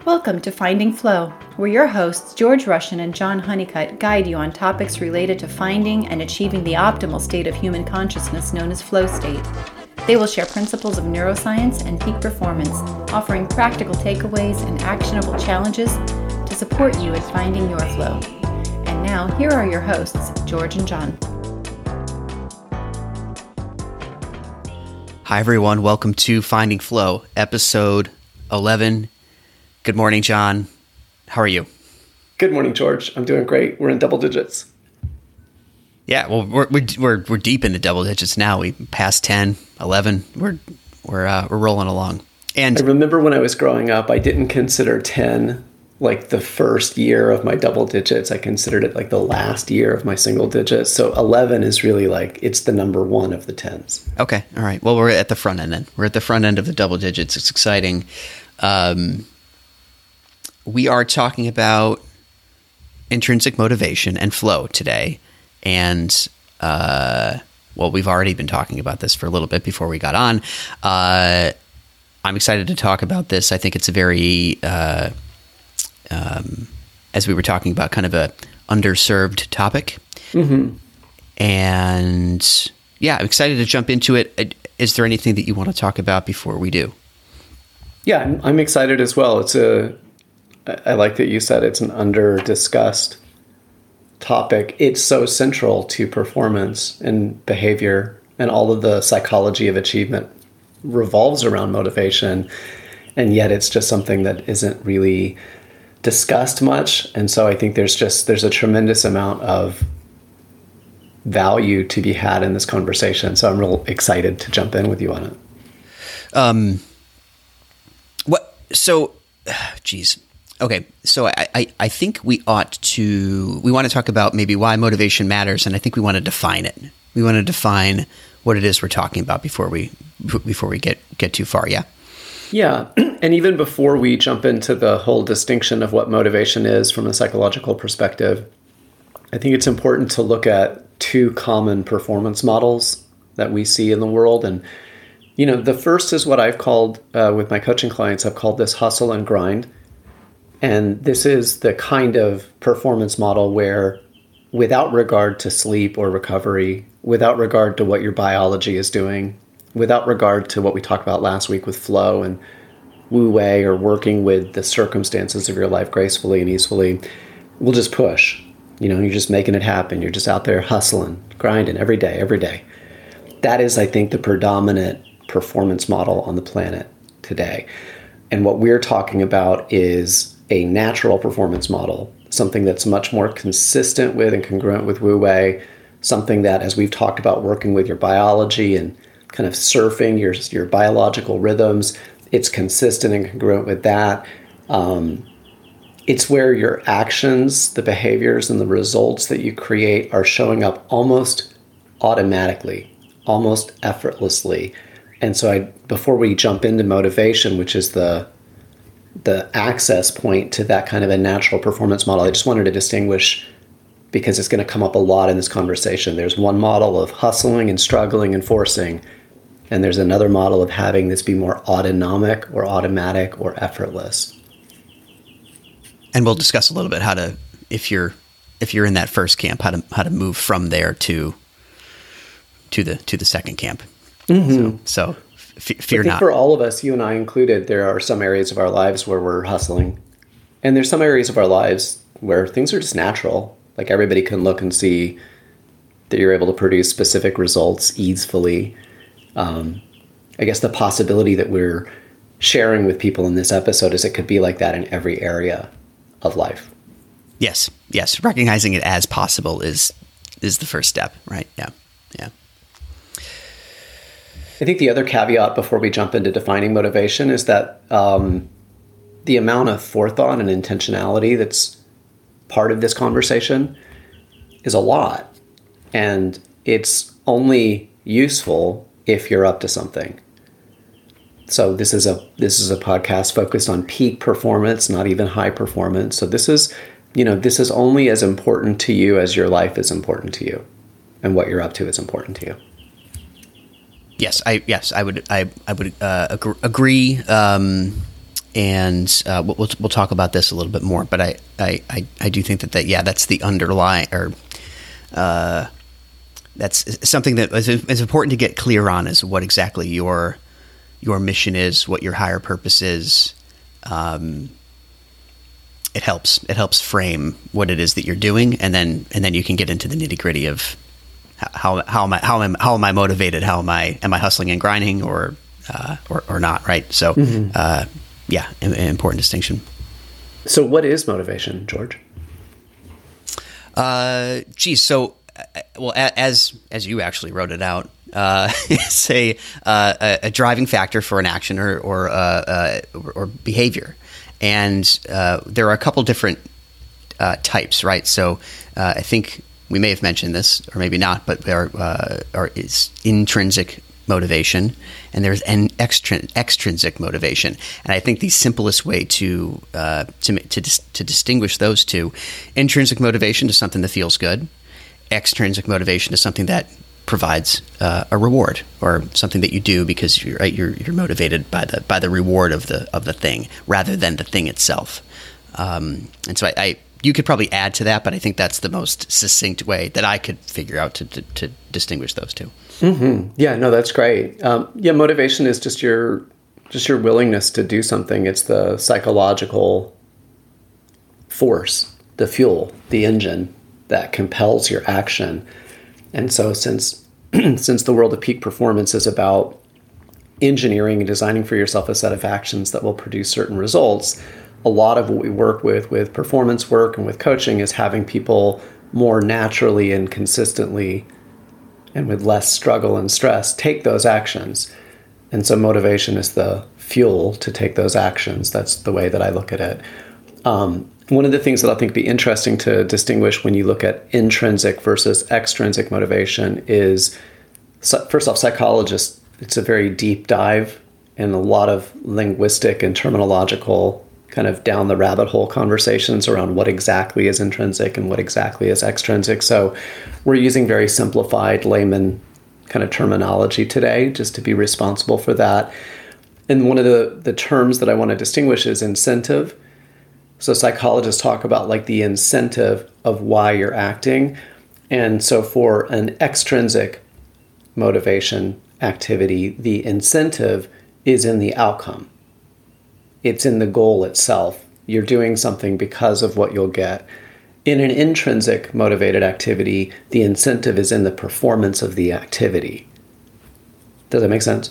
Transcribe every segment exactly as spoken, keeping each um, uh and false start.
Welcome to Finding Flow, where your hosts George Russian and John Honeycutt guide you on topics related to finding and achieving the optimal state of human consciousness known as flow state. They will share principles of neuroscience and peak performance, offering practical takeaways and actionable challenges to support you in finding your flow. And now, here are your hosts, George and John. Hi, everyone. Welcome to Finding Flow, episode eleven. Good morning, John. How are you? Good morning, George. I'm doing great. We're in double digits. Yeah, well, we're we're we're, we're deep into double digits now. We passed ten, eleven. We're we're uh, we're rolling along. And I remember when I was growing up, I didn't consider ten like the first year of my double digits. I considered it like the last year of my single digits. So eleven is really like it's the number one of the tens. Okay, all right. Well, we're at the front end then. We're at the front end of the double digits. It's exciting. Um, we are talking about intrinsic motivation and flow today. And, uh, well, we've already been talking about this for a little bit before we got on. Uh, I'm excited to talk about this. I think it's a very, uh, um, as we were talking about, kind of a underserved topic. Mm-hmm. And yeah, I'm excited to jump into it. Is there anything that you want to talk about before we do? Yeah, I'm, I'm excited as well. It's a, I like that you said it's an under-discussed topic. It's so central to performance and behavior, and all of the psychology of achievement revolves around motivation, and yet it's just something that isn't really discussed much. And so I think there's just there's a tremendous amount of value to be had in this conversation. So I'm real excited to jump in with you on it. Um. What? So, geez. Okay, so I, I, I think we ought to, we want to talk about maybe why motivation matters, and I think we want to define it. We want to define what it is we're talking about before we before we get, get too far, yeah? Yeah, and even before we jump into the whole distinction of what motivation is from a psychological perspective, I think it's important to look at two common performance models that we see in the world. And, you know, the first is what I've called, uh, with my coaching clients, I've called this hustle and grind. And this is the kind of performance model where, without regard to sleep or recovery, without regard to what your biology is doing, without regard to what we talked about last week with flow and wu wei, or working with the circumstances of your life gracefully and easily, we'll just push. You know, you're just making it happen. You're just out there hustling, grinding every day, every day. That is, I think, the predominant performance model on the planet today. And what we're talking about is a natural performance model, something that's much more consistent with and congruent with wu wei, something that, as we've talked about, working with your biology and kind of surfing your your biological rhythms, it's consistent and congruent with that. Um, it's where your actions, the behaviors, and the results that you create are showing up almost automatically, almost effortlessly. And so I, before we jump into motivation, which is the the access point to that kind of a natural performance model, I just wanted to distinguish, because it's going to come up a lot in this conversation. There's one model of hustling and struggling and forcing, and there's another model of having this be more autonomic or automatic or effortless. And we'll discuss a little bit how to, if you're if you're in that first camp, how to how to move from there to to the to the second camp. Mm-hmm. So, so f- fear I think not. For all of us, you and I included, there are some areas of our lives where we're hustling, and there's some areas of our lives where things are just natural. Like, everybody can look and see that you're able to produce specific results easily. Um, I guess the possibility that we're sharing with people in this episode is it could be like that in every area of life. Yes, yes. Recognizing it as possible is is the first step, right? Yeah, yeah. I think the other caveat before we jump into defining motivation is that um, the amount of forethought and intentionality that's part of this conversation is a lot. And it's only useful if you're up to something. So this is a this is a podcast focused on peak performance, not even high performance. So this is, you know, this is only as important to you as your life is important to you, and what you're up to is important to you. Yes, I yes I would I I would uh, agree. agree. Um, and uh, we'll we'll talk about this a little bit more. But I I, I, I do think that, that yeah, that's the underlying or uh, that's something that is, is important to get clear on, is what exactly your your mission is, what your higher purpose is. Um, it helps it helps frame what it is that you're doing, and then and then you can get into the nitty gritty of how how am I how am how am I motivated? How am I am I hustling and grinding or uh, or, or not? Right. So mm-hmm. uh, yeah, an, an important distinction. So what is motivation, George? Uh, geez, so uh, well, as as you actually wrote it out, uh, it's a, uh, a a driving factor for an action or or uh, uh, or, or behavior, and uh, there are a couple different uh, types, right? So uh, I think we may have mentioned this, or maybe not, but there are, uh, are is intrinsic motivation, and there's an extrin- extrinsic motivation. And I think the simplest way to uh, to to, dis- to distinguish those two: intrinsic motivation is something that feels good. Extrinsic motivation is something that provides uh, a reward, or something that you do because you're right, you're you're motivated by the by the reward of the of the thing rather than the thing itself. Um, and so I. I You could probably add to that, but I think that's the most succinct way that I could figure out to to, to distinguish those two. Mm-hmm. Yeah, no, that's great. Um, yeah, motivation is just your just your willingness to do something. It's the psychological force, the fuel, the engine that compels your action. And so, since since the world of peak performance is about engineering and designing for yourself a set of actions that will produce certain results, a lot of what we work with, with performance work and with coaching, is having people more naturally and consistently and with less struggle and stress take those actions. And so motivation is the fuel to take those actions. That's the way that I look at it. Um, one of the things that I think be interesting to distinguish when you look at intrinsic versus extrinsic motivation is, first off, psychologists, it's a very deep dive and a lot of linguistic and terminological kind of down the rabbit hole conversations around what exactly is intrinsic and what exactly is extrinsic. So we're using very simplified layman kind of terminology today just to be responsible for that. And one of the, the terms that I want to distinguish is incentive. So psychologists talk about like the incentive of why you're acting. And so for an extrinsic motivation activity, the incentive is in the outcome. It's in the goal itself. You're doing something because of what you'll get. In an intrinsic motivated activity, the incentive is in the performance of the activity. Does that make sense?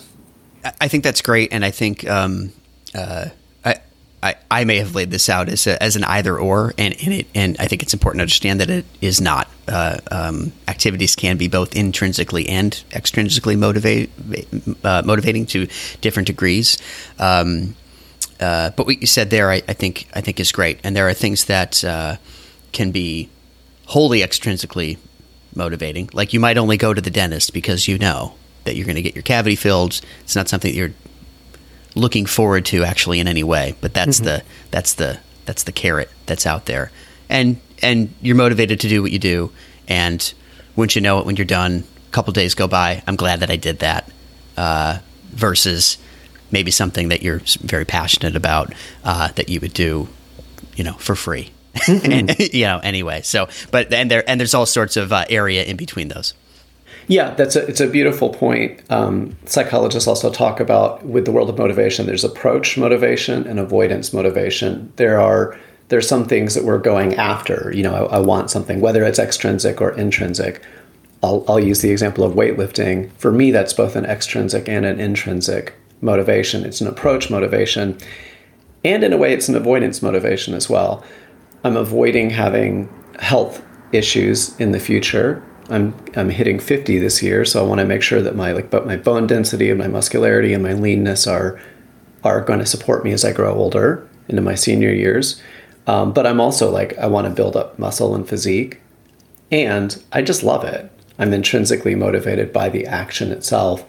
I think that's great, and I think um, uh, I, I I may have laid this out as a, as an either or, and and, it, and I think it's important to understand that it is not. Uh, um, activities can be both intrinsically and extrinsically motivate, uh, motivating to different degrees. Um, Uh, but what you said there, I, I think, I think is great. And there are things that uh, can be wholly extrinsically motivating. Like you might only go to the dentist because you know that you're going to get your cavity filled. It's not something that you're looking forward to actually in any way. But that's mm-hmm. the that's the that's the carrot that's out there, and and you're motivated to do what you do. And wouldn't you know it, when you're done, a couple days go by. I'm glad that I did that. Uh, versus maybe something that you're very passionate about uh, that you would do, you know, for free, mm-hmm. and, you know, anyway. So, but and there and there's all sorts of uh, area in between those. Yeah, that's a it's a beautiful point. Um, psychologists also talk about with the world of motivation. There's approach motivation and avoidance motivation. There are there's some things that we're going after. You know, I, I want something, whether it's extrinsic or intrinsic. I'll I'll use the example of weightlifting. For me, that's both an extrinsic and an intrinsic motivation. It's an approach motivation, and in a way it's an avoidance motivation as well. I'm avoiding having health issues in the future. I'm I'm hitting fifty this year, so I want to make sure that my like but my bone density and my muscularity and my leanness are are going to support me as I grow older into my senior years. Um, but I'm also like I want to build up muscle and physique, and I just love it. I'm intrinsically motivated by the action itself.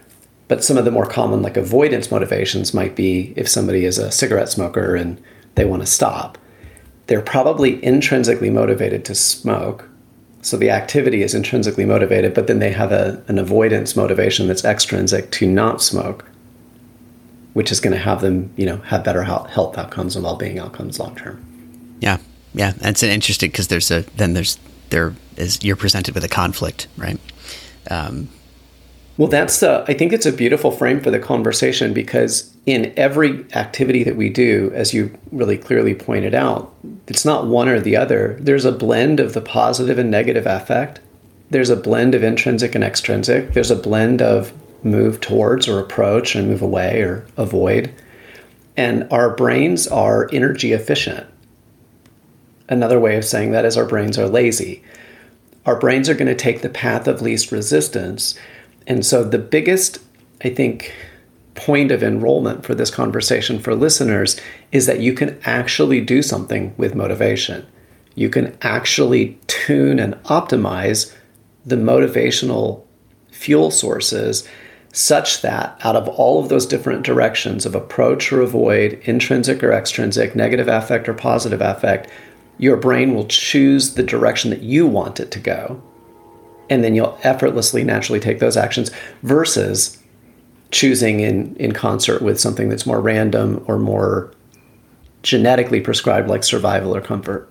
But some of the more common like avoidance motivations might be if somebody is a cigarette smoker and they want to stop. They're probably intrinsically motivated to smoke. So the activity is intrinsically motivated, but then they have a, an avoidance motivation that's extrinsic to not smoke. which is going to have them, you know, have better health outcomes and well-being outcomes long term. Yeah, yeah, that's interesting because there's a then there's there is you're presented with a conflict, right? Um, well, that's uh, I think it's a beautiful frame for the conversation, because in every activity that we do, as you really clearly pointed out, it's not one or the other. There's a blend of the positive and negative affect. There's a blend of intrinsic and extrinsic. There's a blend of move towards or approach and move away or avoid. And our brains are energy efficient. Another way of saying that is our brains are lazy. Our brains are going to take the path of least resistance. And so the biggest, I think, point of enrollment for this conversation for listeners is that you can actually do something with motivation. You can actually tune and optimize the motivational fuel sources such that out of all of those different directions of approach or avoid, intrinsic or extrinsic, negative affect or positive affect, your brain will choose the direction that you want it to go. And then you'll effortlessly, naturally take those actions versus choosing in, in concert with something that's more random or more genetically prescribed, like survival or comfort.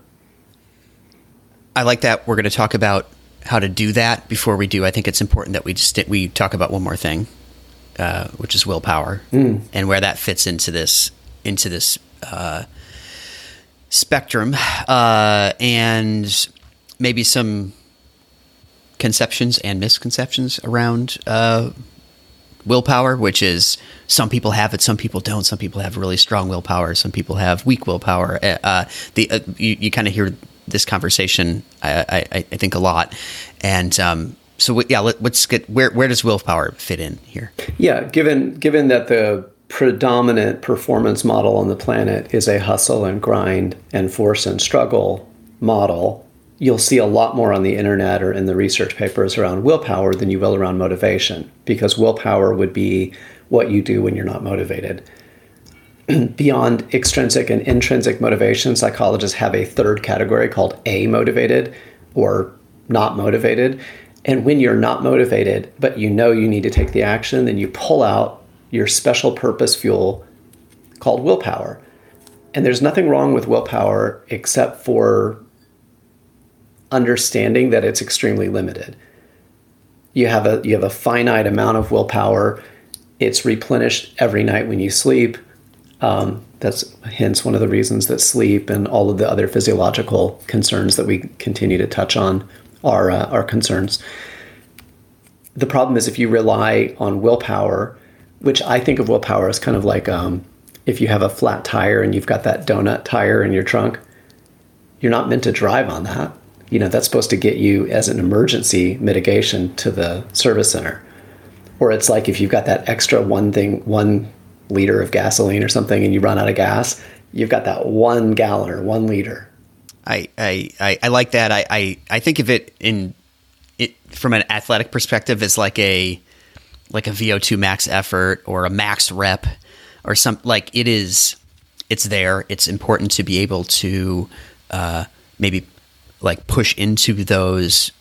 I like that. We're going to talk about how to do that. Before we do, I think it's important that we just we talk about one more thing, uh, which is willpower, mm. and where that fits into this into this uh, spectrum, uh, and maybe some conceptions and misconceptions around uh, willpower, which is some people have it, some people don't. Some people have really strong willpower, some people have weak willpower. Uh, the uh, you, you kind of hear this conversation, I, I, I think, a lot. And um, so, yeah, let, let's get where where does willpower fit in here? Yeah, given given that the predominant performance model on the planet is a hustle and grind and force and struggle model, you'll see a lot more on the internet or in the research papers around willpower than you will around motivation, because willpower would be what you do when you're not motivated. Beyond extrinsic and intrinsic motivation, psychologists have a third category called amotivated or not motivated. And when you're not motivated, but you know you need to take the action, then you pull out your special purpose fuel called willpower. And there's nothing wrong with willpower except for understanding that it's extremely limited. You have a you have a finite amount of willpower. It's replenished every night when you sleep. Um, that's hence one of the reasons that sleep and all of the other physiological concerns that we continue to touch on are uh, are concerns. The problem is if you rely on willpower, which I think of willpower as kind of like um, if you have a flat tire and you've got that donut tire in your trunk, you're not meant to drive on that. You know, that's supposed to get you as an emergency mitigation to the service center. Or it's like if you've got that extra one thing, one liter of gasoline or something and you run out of gas, you've got that one gallon or one liter. I I, I, I like that. I, I, I think of it in it from an athletic perspective as like a like a V O two max effort or a max rep or some like it is it's there. It's important to be able to uh, maybe like push into those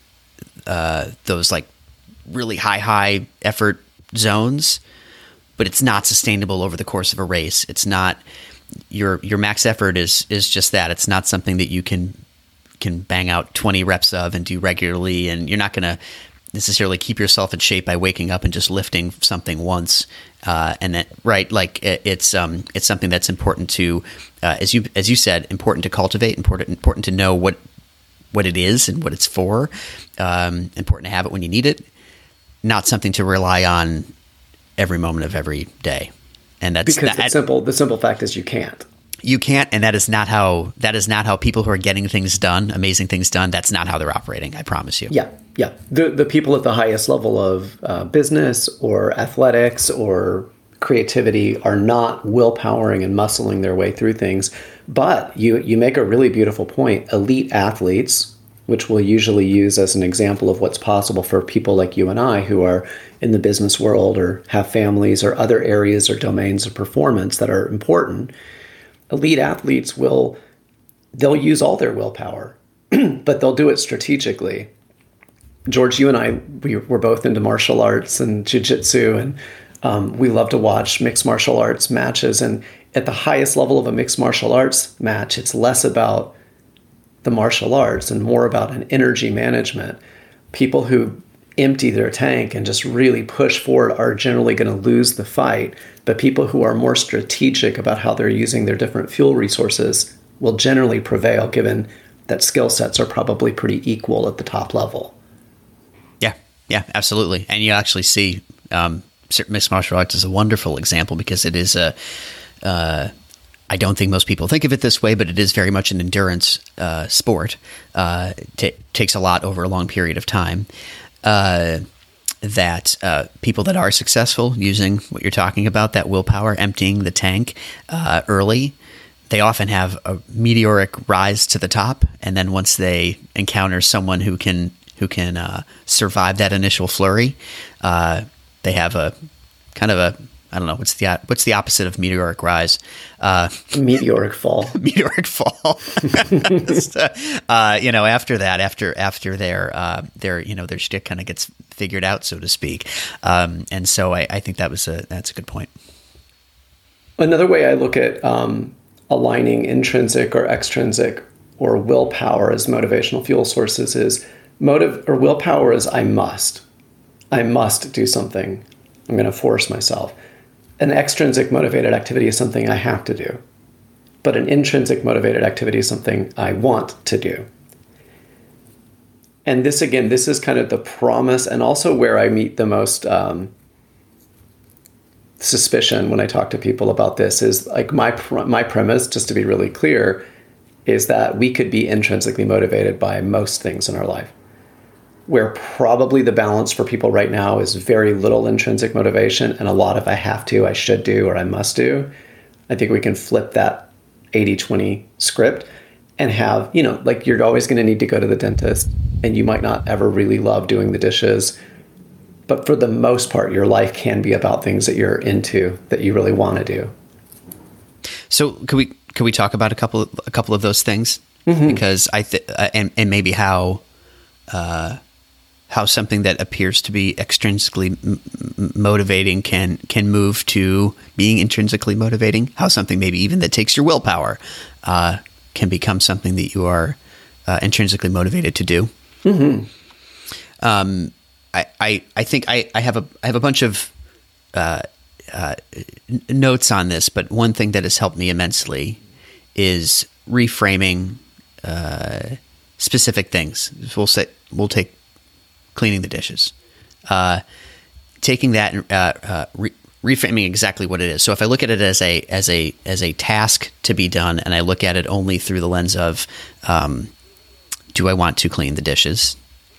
uh, those like really high high effort zones. But it's not sustainable over the course of a race. It's not your your max effort is is just that. It's not something that you can can bang out twenty reps of and do regularly, and you're not going to necessarily keep yourself in shape by waking up and just lifting something once. Uh, and that right, like it, it's um it's something that's important to uh, as you as you said, important to cultivate, important important to know what what it is and what it's for. Um, important to have it when you need it. Not something to rely on every moment of every day. And that's because that, the simple the simple fact is you can't. You can't, and that is not how that is not how people who are getting things done, amazing things done, that's not how they're operating, I promise you. Yeah, yeah. The the people at the highest level of uh, business or athletics or creativity are not willpowering and muscling their way through things. But you you make a really beautiful point. Elite athletes, which we'll usually use as an example of what's possible for people like you and I who are in the business world or have families or other areas or domains of performance that are important. Elite athletes will, they'll use all their willpower, but they'll do it strategically. George, you and I, we were both into martial arts and jiu-jitsu, and Um, we love to watch mixed martial arts matches. And at the highest level of a mixed martial arts match, it's less about the martial arts and more about an energy management. People who empty their tank and just really push forward are generally going to lose the fight. But people who are more strategic about how they're using their different fuel resources will generally prevail, given that skill sets are probably pretty equal at the top level. Yeah, yeah, absolutely. And you actually see um, mixed martial arts is a wonderful example because it is a, uh, I don't think most people think of it this way, but it is very much an endurance uh, sport. Uh, it t- takes a lot over a long period of time. Uh, that uh, people that are successful using what you're talking about, that willpower, emptying the tank uh, early, they often have a meteoric rise to the top, and then once they encounter someone who can who can uh, survive that initial flurry, uh, they have a kind of a I don't know what's the what's the opposite of meteoric rise? Uh, meteoric fall. meteoric fall. Just, uh, uh, you know, after that, after after their uh, their you know their shtick kind of gets figured out, so to speak. Um, and so I, I think that was a that's a good point. Another way I look at um, aligning intrinsic or extrinsic or willpower as motivational fuel sources is motive or willpower is I must. I must do something. I'm going to force myself. An extrinsic motivated activity is something I have to do. But an intrinsic motivated activity is something I want to do. And this, again, this is kind of the promise and also where I meet the most um, suspicion when I talk to people about this is like my my premise, just to be really clear, is that we could be intrinsically motivated by most things in our life. Where probably the balance for people right now is very little intrinsic motivation and a lot of I have to, I should do, or I must do. I think we can flip that eighty twenty script and have, you know, like you're always going to need to go to the dentist and you might not ever really love doing the dishes. But for the most part, your life can be about things that you're into, that you really want to do. So could we could we talk about a couple of, a couple of those things? Mm-hmm. Because I th- uh, and and maybe how uh, how something that appears to be extrinsically m- motivating can can move to being intrinsically motivating. How something maybe even that takes your willpower uh, can become something that you are uh, intrinsically motivated to do. Mm-hmm. Um, I, I, I think I, I have a I have a bunch of uh, uh, n- notes on this, but one thing that has helped me immensely is reframing uh, specific things. We'll say we'll take cleaning the dishes, uh, taking that and uh, uh, re- reframing exactly what it is. So if I look at it as a as a as a task to be done, and I look at it only through the lens of, um, do I want to clean the dishes?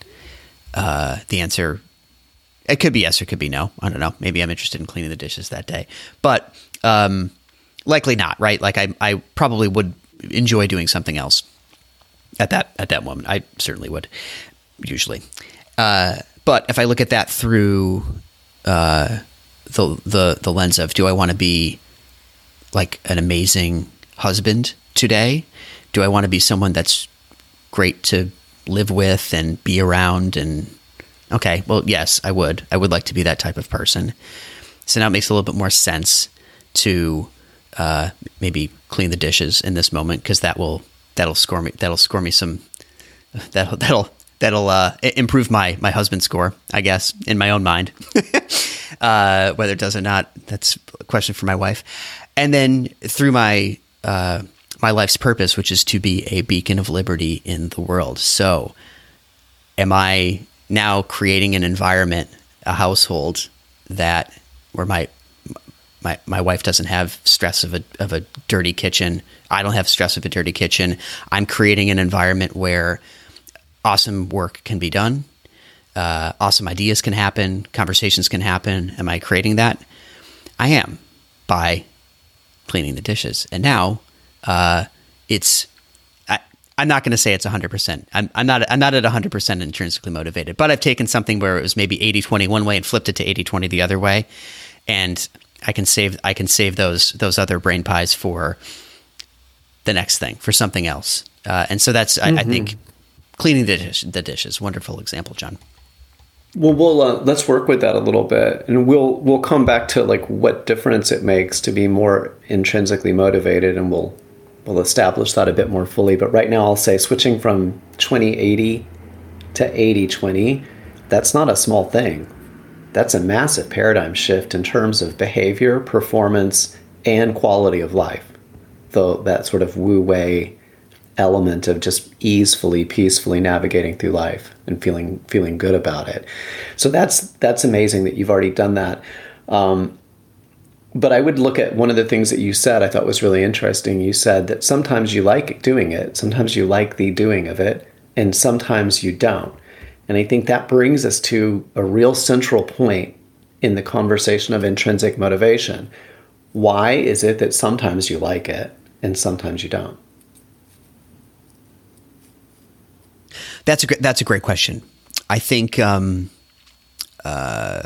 Uh, the answer, it could be yes or it could be no. I don't know. Maybe I'm interested in cleaning the dishes that day, but um, likely not. Right? Like I, I probably would enjoy doing something else at that at that moment. I certainly would, usually. Uh, but if I look at that through uh, the the the lens of, do I want to be like an amazing husband today? Do I want to be someone that's great to live with and be around? And okay, well, yes, I would. I would like to be that type of person. So now it makes a little bit more sense to uh, maybe clean the dishes in this moment, because that will that'll score me. That'll score me some. That'll that'll that'll uh, improve my my husband score, I guess, in my own mind. uh, whether it does or not, that's a question for my wife. And then through my uh, my life's purpose, which is to be a beacon of liberty in the world. So am I now creating an environment, a household that where my my my wife doesn't have stress of a of a dirty kitchen. I don't have stress of a dirty kitchen. I'm creating an environment where awesome work can be done. Uh, awesome ideas can happen. Conversations can happen. Am I creating that? I am, by cleaning the dishes. And now uh, it's, I, I'm not going to say it's one hundred percent. I'm, I'm not I'm not at one hundred percent intrinsically motivated, but I've taken something where it was maybe eighty twenty one way and flipped it to eighty twenty the other way. And I can save I can save those those other brain pies for the next thing, for something else. Uh, and so that's, mm-hmm. I, I think, cleaning the, dish, the dishes, wonderful example, John. Well, we'll uh, let's work with that a little bit, and we'll we'll come back to like what difference it makes to be more intrinsically motivated, and we'll we'll establish that a bit more fully. But right now, I'll say switching from twenty eighty to eighty twenty, that's not a small thing. That's a massive paradigm shift in terms of behavior, performance, and quality of life. Though that sort of wu-wei element of just easefully, peacefully navigating through life and feeling feeling good about it. So that's that's amazing that you've already done that. Um, but I would look at one of the things that you said I thought was really interesting. You said that sometimes you like doing it, sometimes you like the doing of it, and sometimes you don't. And I think that brings us to a real central point in the conversation of intrinsic motivation. Why is it that sometimes you like it and sometimes you don't? That's a great, that's a great question. I think um, uh,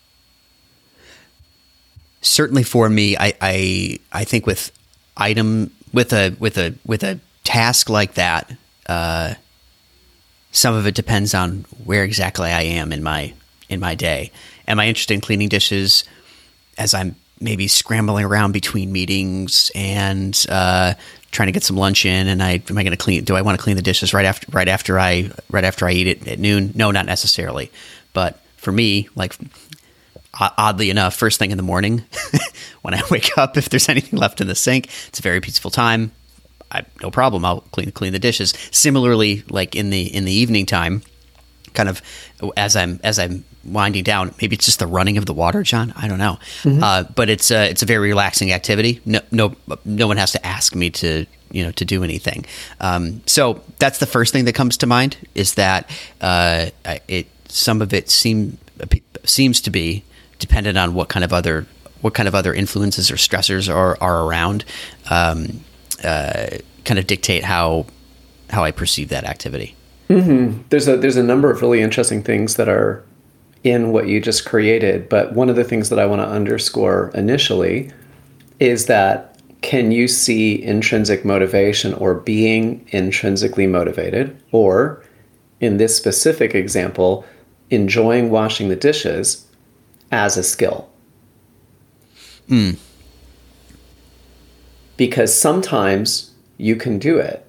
certainly for me, I, I I think with item with a with a with a task like that, uh, some of it depends on where exactly I am in my in my day. Am I interested in cleaning dishes as I'm maybe scrambling around between meetings and uh, trying to get some lunch in? And I am I going to clean? Do I want to clean the dishes right after right after I right after I eat it at noon? No, not necessarily. But for me, like oddly enough, first thing in the morning when I wake up, if there's anything left in the sink, it's a very peaceful time. I, no problem. I'll clean clean the dishes. Similarly, like in the in the evening time, kind of as I'm as I'm winding down, maybe it's just the running of the water, John. I don't know, mm-hmm. uh, but it's a it's a very relaxing activity. No no no one has to ask me to you know to do anything. Um, so that's the first thing that comes to mind is that uh, it some of it seem seems to be dependent on what kind of other what kind of other influences or stressors are are around. Um, Uh, kind of dictate how how I perceive that activity. Mm-hmm. There's a there's a number of really interesting things that are in what you just created, but one of the things that I want to underscore initially is that can you see intrinsic motivation or being intrinsically motivated, or in this specific example, enjoying washing the dishes as a skill? Mm. Because sometimes you can do it.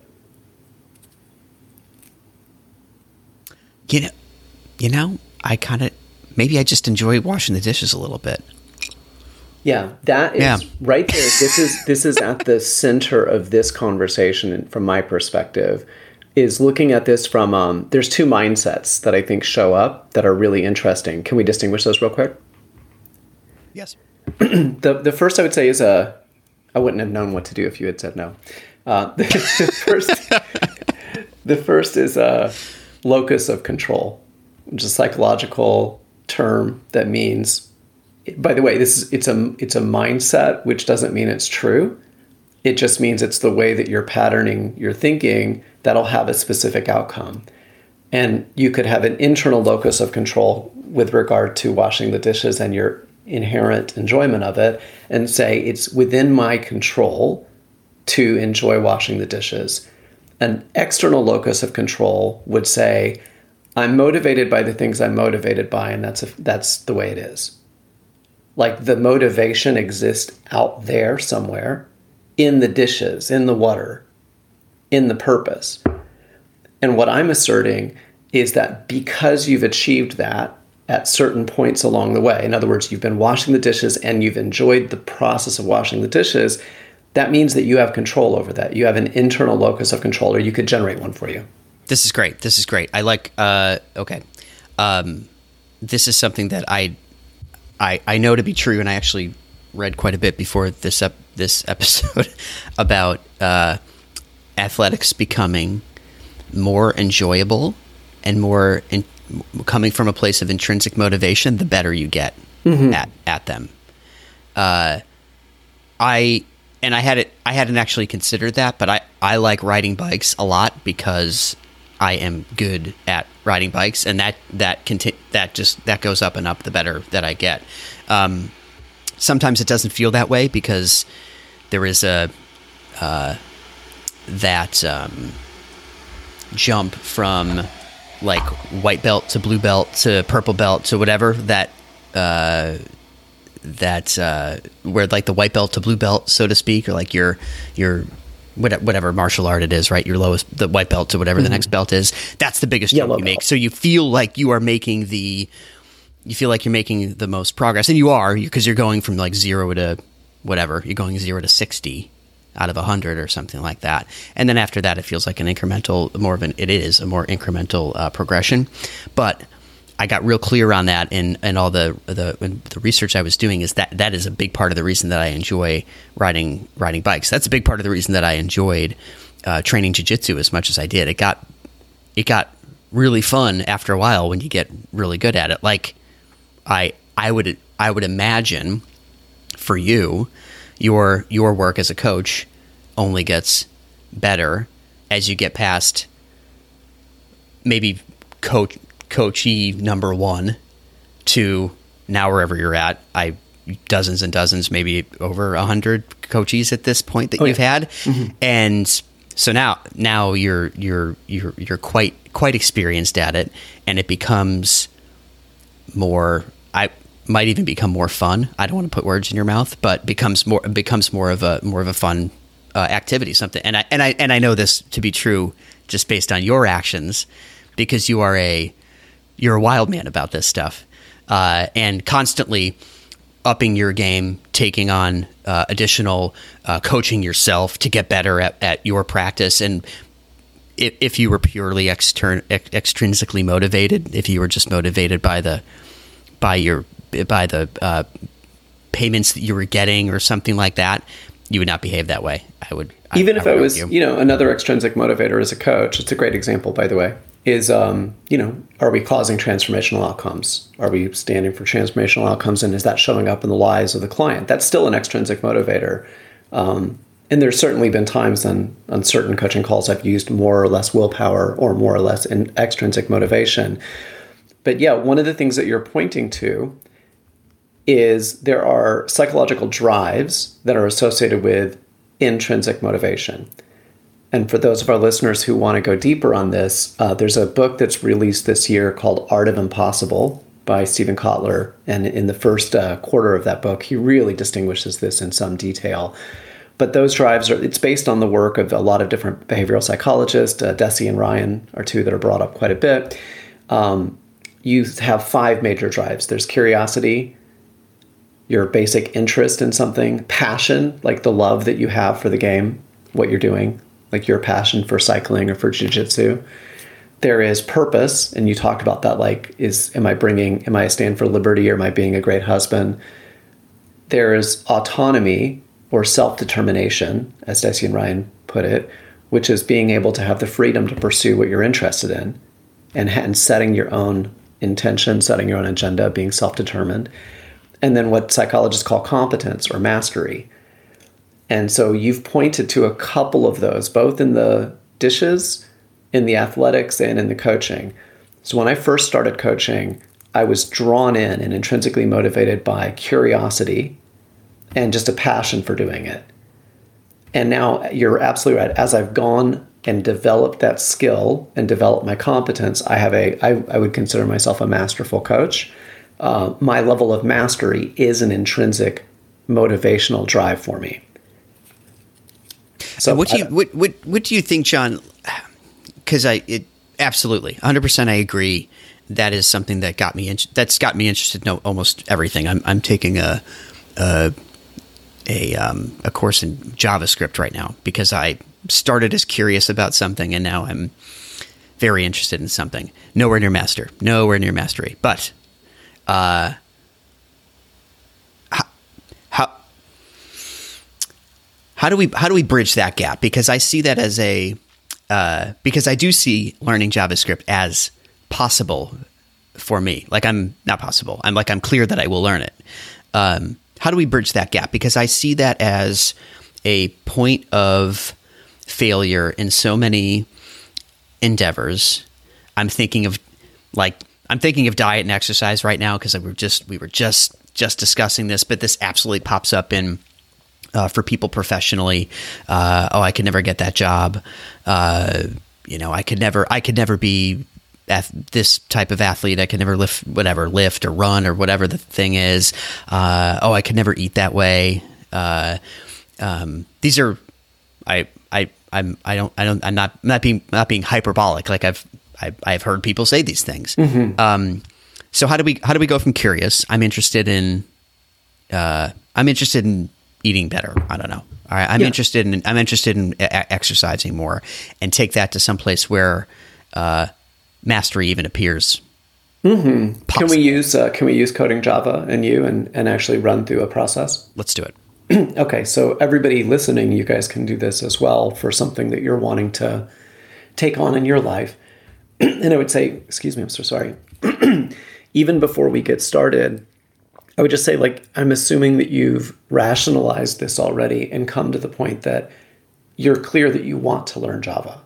You know, you know, I kind of, maybe I just enjoy washing the dishes a little bit. Yeah, that is yeah. right there. This is this is at the center of this conversation from my perspective, is looking at this from, um, there's two mindsets that I think show up that are really interesting. Can we distinguish those real quick? Yes. the The first I would say is a, I wouldn't have known what to do if you had said no. Uh, the, the first, the first is a locus of control, which is a psychological term that means. By the way, this is it's a it's a mindset, which doesn't mean it's true. It just means it's the way that you're patterning your thinking that'll have a specific outcome. And you could have an internal locus of control with regard to washing the dishes and your inherent enjoyment of it, and say it's within my control to enjoy washing the dishes. An external locus of control would say, I'm motivated by the things I'm motivated by, and that's a, that's the way it is. Like the motivation exists out there somewhere, in the dishes, in the water, in the purpose. And what I'm asserting is that because you've achieved that at certain points along the way, in other words, you've been washing the dishes and you've enjoyed the process of washing the dishes, that means that you have control over that. You have an internal locus of control, or you could generate one for you. This is great. This is great. I like, uh, okay. Um, this is something that I, I, I know to be true, and I actually read quite a bit before this ep- this episode about uh, athletics becoming more enjoyable and more in, coming from a place of intrinsic motivation, the better you get mm-hmm. at, at them. Uh, I and I had it. I hadn't actually considered that, but I, I like riding bikes a lot because I am good at riding bikes, and that that conti- that just that goes up and up the better that I get. Um, sometimes it doesn't feel that way because there is a uh, that um, jump from like white belt to blue belt to purple belt to whatever that uh, that uh, where like the white belt to blue belt, so to speak, or like your your whatever martial art it is, right? Your lowest, the white belt to whatever mm-hmm. the next belt is. That's the biggest jump you make. So you feel like you are making the, you feel like you're making the most progress, and you are, because you're going from like zero to whatever. You're going zero to sixty out of a hundred or something like that. And then after that, it feels like an incremental, more of an, it is a more incremental uh, progression. But I got real clear on that in, in all the, the the research I was doing, is that that is a big part of the reason that I enjoy riding riding bikes. That's a big part of the reason that I enjoyed uh, training jiu-jitsu as much as I did. It got it got really fun after a while when you get really good at it. Like I I would I would imagine for you, your your work as a coach only gets better as you get past maybe coach. coachee number one to now wherever you're at. I dozens and dozens, maybe over a hundred coachees at this point that oh, you've yeah. had. Mm-hmm. And so now, now you're, you're, you're, you're quite, quite experienced at it, and it becomes more, I might even become more fun. I don't want to put words in your mouth, but becomes more, becomes more of a, more of a fun uh, activity, something. And I, and I, and I know this to be true just based on your actions, because you are a, you're a wild man about this stuff, uh, and constantly upping your game, taking on uh, additional uh, coaching yourself to get better at, at your practice. And if, if you were purely extern- ex- extrinsically motivated, if you were just motivated by the by your by the uh, payments that you were getting or something like that, you would not behave that way. I would even I, if I I was, you. you know, another extrinsic motivator as a coach. It's a great example, by the way. Is, um, you know, are we causing transformational outcomes? Are we standing for transformational outcomes? And is that showing up in the lives of the client? That's still an extrinsic motivator. Um, and there's certainly been times on, on certain coaching calls I've used more or less willpower or more or less in extrinsic motivation. But yeah, one of the things that you're pointing to is there are psychological drives that are associated with intrinsic motivation. And for those of our listeners who want to go deeper on this, uh, there's a book that's released this year called Art of Impossible by Stephen Kotler. And in the first uh, quarter of that book, he really distinguishes this in some detail. But those drives, are it's based on the work of a lot of different behavioral psychologists. Uh, Deci and Ryan are two that are brought up quite a bit. Um, you have five major drives. There's curiosity, your basic interest in something, passion, like the love that you have for the game, what you're doing, like your passion for cycling or for jiu-jitsu. There is purpose, and you talked about that, like, is, am I bringing, am I a stand for liberty, or am I being a great husband? There is autonomy or self-determination, as Deci and Ryan put it, which is being able to have the freedom to pursue what you're interested in and, and setting your own intention, setting your own agenda, being self-determined. And then what psychologists call competence or mastery. And so you've pointed to a couple of those, both in the dishes, in the athletics, and in the coaching. So when I first started coaching, I was drawn in and intrinsically motivated by curiosity and just a passion for doing it. And now you're absolutely right. As I've gone and developed that skill and developed my competence, I have a, I, I would consider myself a masterful coach. Uh, my level of mastery is an intrinsic motivational drive for me. So what do you what, what what do you think, John? Because I it absolutely one hundred percent I agree. That is something that got me in, that's got me interested in almost everything. I'm I'm taking a a a, um, a course in JavaScript right now because I started as curious about something and now I'm very interested in something. Nowhere near master, nowhere near mastery, but uh, how, how how do we how do we bridge that gap? Because I see that as a uh, because I do see learning JavaScript as possible for me. Like I'm not possible. I'm like I'm clear that I will learn it. Um, how do we bridge that gap? Because I see that as a point of failure in so many endeavors. I'm thinking of like I'm thinking of diet and exercise right now because we were just we were just just discussing this, but this absolutely pops up in uh, for people professionally. Uh, oh, I could never get that job. Uh, you know, I could never I could never be this type of athlete, I can never lift, whatever, lift or run or whatever the thing is. Uh, oh, I could never eat that way. Uh, um, these are, I, I, I'm, I don't, I don't, I'm not, not being, not being hyperbolic. Like I've, I, I've heard people say these things. Mm-hmm. Um, so how do we, how do we go from curious? I'm interested in, uh, I'm interested in eating better. I don't know. All right. I'm yeah. interested in, I'm interested in a- exercising more, and take that to some place where, uh, mastery even appears. Mm-hmm. Can we use, uh, can we use Coding Java and you and, and actually run through a process? Let's do it. Okay. So everybody listening, you guys can do this as well for something that you're wanting to take on in your life. And I would say, excuse me, I'm so sorry. Even before we get started, I would just say, like, I'm assuming that you've rationalized this already and come to the point that you're clear that you want to learn Java.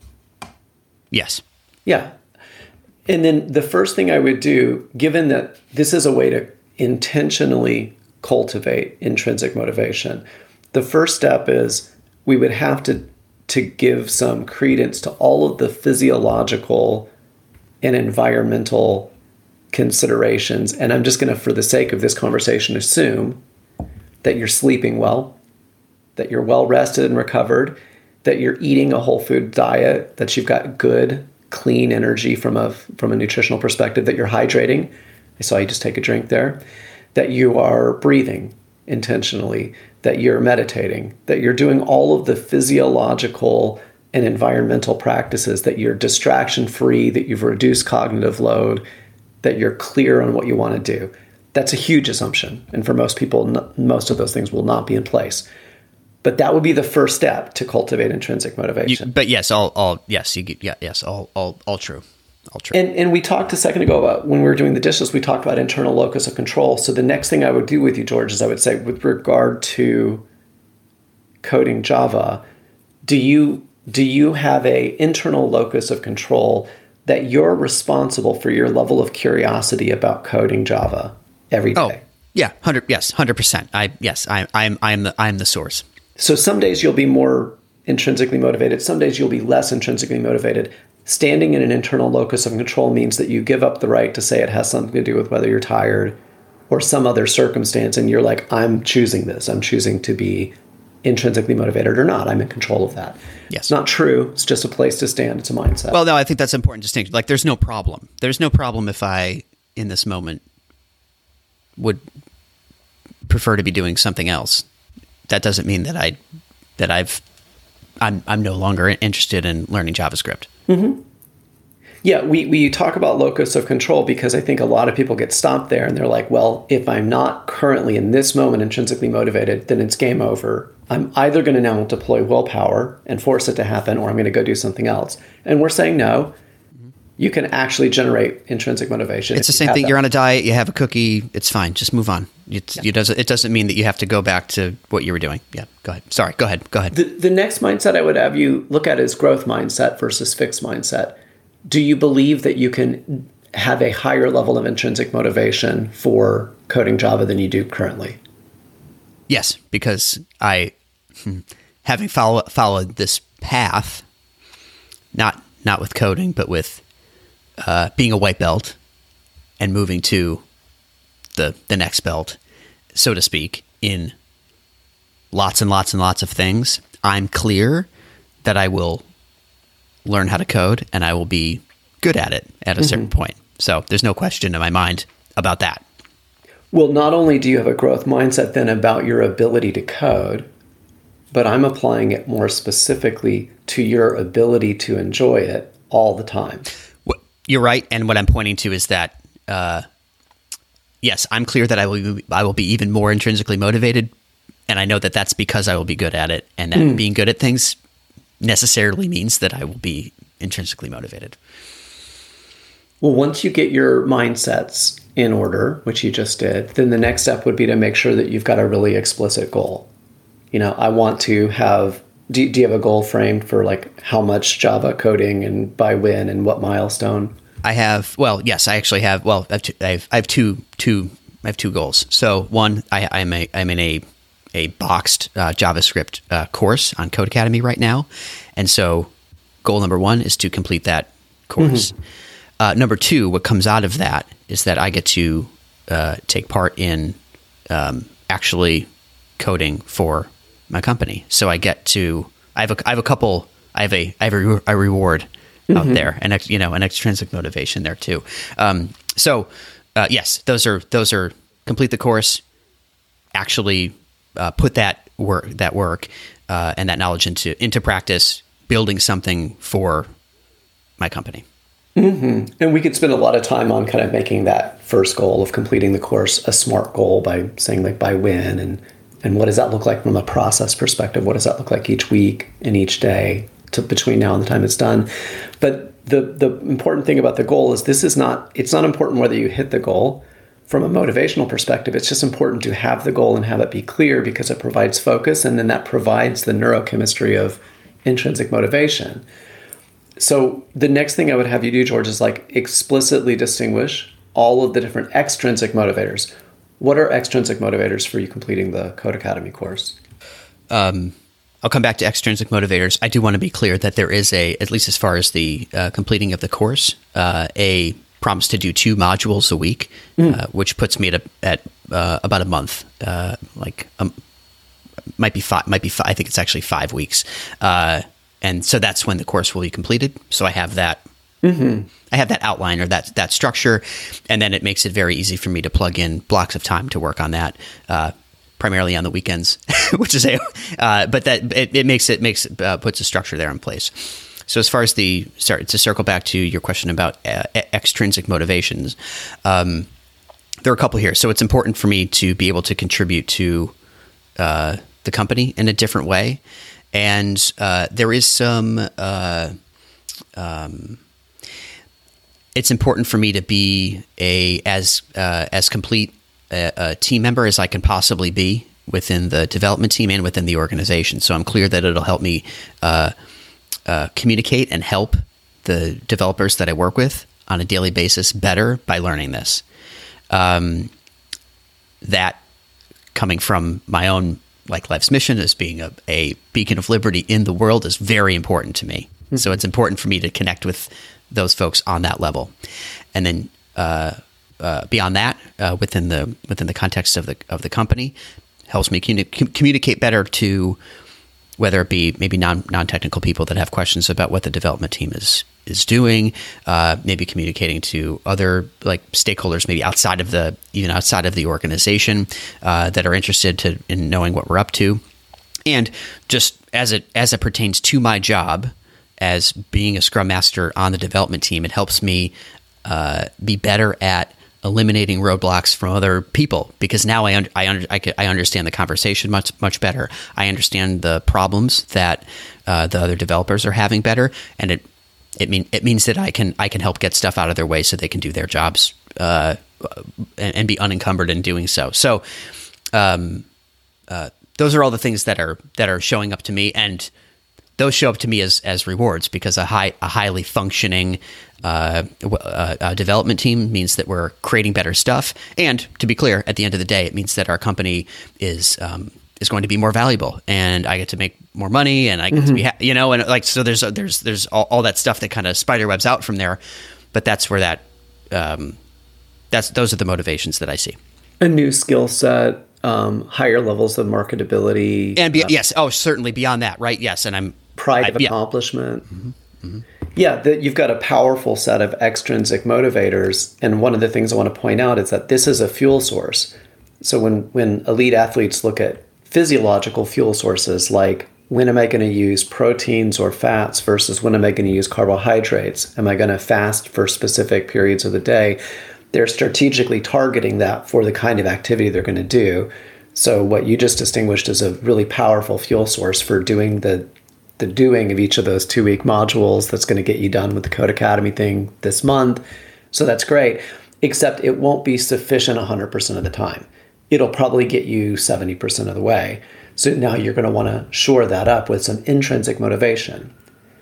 Yes. Yeah. And then the first thing I would do, given that this is a way to intentionally cultivate intrinsic motivation, the first step is we would have to, to give some credence to all of the physiological and environmental considerations. And I'm just going to, for the sake of this conversation, assume that you're sleeping well, that you're well rested and recovered, that you're eating a whole food diet, that you've got good, clean energy from a from a nutritional perspective, that you're hydrating. I saw you just take a drink there. That you are breathing intentionally, that you're meditating, that you're doing all of the physiological and environmental practices, that you're distraction free, that you've reduced cognitive load, that you're clear on what you want to do. That's a huge assumption. And for most people, no, most of those things will not be in place. But that would be the first step to cultivate intrinsic motivation. You, but yes, all, all, yes, you, yeah, yes, all, all, all true, all true. And and we talked a second ago about when we were doing the dishes, we talked about internal locus of control. So the next thing I would do with you, George, is I would say, with regard to coding Java, do you do you have a internal locus of control that you're responsible for your level of curiosity about coding Java every day? Oh, yeah, hundred, yes, hundred percent. I yes, I, I'm I'm the I'm the source. So some days you'll be more intrinsically motivated. Some days you'll be less intrinsically motivated. Standing in an internal locus of control means that you give up the right to say it has something to do with whether you're tired or some other circumstance, and you're like, I'm choosing this. I'm choosing to be intrinsically motivated or not. I'm in control of that. Yes. It's not true. It's just a place to stand. It's a mindset. Well, no, I think that's an important distinction. Like, there's no problem. There's no problem if I, in this moment, would prefer to be doing something else. That doesn't mean that I, that I've, I'm, I'm no longer interested in learning JavaScript. Mm-hmm. Yeah, we, we talk about locus of control because I think a lot of people get stopped there and they're like, well, if I'm not currently in this moment intrinsically motivated, then it's game over. I'm either going to now deploy willpower and force it to happen, or I'm going to go do something else. And we're saying no. You can actually generate intrinsic motivation. It's the same thing. That. You're on a diet. You have a cookie. It's fine. Just move on. It's, yeah. It doesn't. It doesn't mean that you have to go back to what you were doing. Yeah. Go ahead. Sorry. Go ahead. Go ahead. The, the next mindset I would have you look at is growth mindset versus fixed mindset. Do you believe that you can have a higher level of intrinsic motivation for coding Java than you do currently? Yes, because I, having follow, followed this path, not not with coding, but with Uh, being a white belt and moving to the the next belt, so to speak, in lots and lots and lots of things, I'm clear that I will learn how to code and I will be good at it at a mm-hmm. certain point. So there's no question in my mind about that. Well, not only do you have a growth mindset then about your ability to code, but I'm applying it more specifically to your ability to enjoy it all the time. You're right, and what I'm pointing to is that, uh, yes, I'm clear that I will be, I will be even more intrinsically motivated, and I know that that's because I will be good at it, and that mm. being good at things necessarily means that I will be intrinsically motivated. Well, once you get your mindsets in order, which you just did, then the next step would be to make sure that you've got a really explicit goal. You know, I want to have... Do, do you have a goal framed for like how much Java coding and by when and what milestone? I have, well, yes, I actually have, well, I have two, I have, I have two, two, I have two goals. So one, I, I'm a, I'm in a, a boxed uh, JavaScript uh, course on Code Academy right now. And so goal number one is to complete that course. Mm-hmm. Uh, number two, what comes out of that is that I get to uh, take part in um, actually coding for my company. So I get to, I have a, I have a couple, I have a, I have a, a reward mm-hmm. out there, and you know, an extrinsic motivation there too. Um, so uh, yes, those are those are complete the course, actually uh, put that work that work uh, and that knowledge into into practice, building something for my company. Mm-hmm. And we could spend a lot of time on kind of making that first goal of completing the course a SMART goal by saying like by when and and what does that look like from a process perspective? What does that look like each week and each day to between now and the time it's done? But the the important thing about the goal is this is not, it's not important whether you hit the goal. From a motivational perspective, it's just important to have the goal and have it be clear because it provides focus, and then that provides the neurochemistry of intrinsic motivation. So the next thing I would have you do, George, is like explicitly distinguish all of the different extrinsic motivators. What are extrinsic motivators for you completing the Codecademy course? Um, I'll come back to extrinsic motivators. I do want to be clear that there is a, at least as far as the uh, completing of the course, uh, a promise to do two modules a week, mm. uh, which puts me at a, at uh, about a month, uh, like um, might be five, might be five, I think it's actually five weeks. Uh, And so that's when the course will be completed. So I have that, mm-hmm. I have that outline or that that structure, and then it makes it very easy for me to plug in blocks of time to work on that, uh, primarily on the weekends, which is a, uh, but that it, it makes it makes uh, puts a structure there in place. So as far as the sorry to circle back to your question about uh, extrinsic motivations, um, there are a couple here. So it's important for me to be able to contribute to uh, the company in a different way. And uh, there is some, uh, um, it's important for me to be a as uh, as complete a, a team member as I can possibly be within the development team and within the organization. So I'm clear that it'll help me uh, uh, communicate and help the developers that I work with on a daily basis better by learning this. Um, that coming from my own like life's mission as being a, a beacon of liberty in the world is very important to me. Mm-hmm. So it's important for me to connect with those folks on that level. And then uh, uh, beyond that, uh, within the within the context of the of the company, helps me communi- communicate better to whether it be maybe non non-technical people that have questions about what the development team is is doing, uh, maybe communicating to other like stakeholders, maybe outside of the even outside of the organization uh, that are interested to in knowing what we're up to, and just as it as it pertains to my job as being a Scrum Master on the development team, it helps me uh, be better at eliminating roadblocks from other people because now I un- I, un- I, I understand the conversation much much better. I understand the problems that uh, the other developers are having better, and it. It mean it means that I can I can help get stuff out of their way so they can do their jobs uh, and, and be unencumbered in doing so. So um, uh, those are all the things that are that are showing up to me, and those show up to me as as rewards because a high a highly functioning uh, uh, uh, development team means that we're creating better stuff. And to be clear, at the end of the day, it means that our company is um, is going to be more valuable, and I get to make more money, and I get mm-hmm. to be, ha- you know, and like so. There's there's there's all, all that stuff that kind of spider webs out from there, but that's where that um, that's those are the motivations that I see. A new skill set, um, higher levels of marketability, and be, uh, yes, oh, certainly beyond that, right? Yes, and I'm pride I, of yeah. accomplishment. Mm-hmm. Mm-hmm. Yeah, that you've got a powerful set of extrinsic motivators, and one of the things I want to point out is that this is a fuel source. So when when elite athletes look at physiological fuel sources like when am I going to use proteins or fats versus when am I going to use carbohydrates? Am I going to fast for specific periods of the day? They're strategically targeting that for the kind of activity they're going to do. So what you just distinguished is a really powerful fuel source for doing the the doing of each of those two-week modules that's going to get you done with the Codecademy thing this month. So that's great, except it won't be sufficient one hundred percent of the time. It'll probably get you seventy percent of the way. So now you're going to want to shore that up with some intrinsic motivation.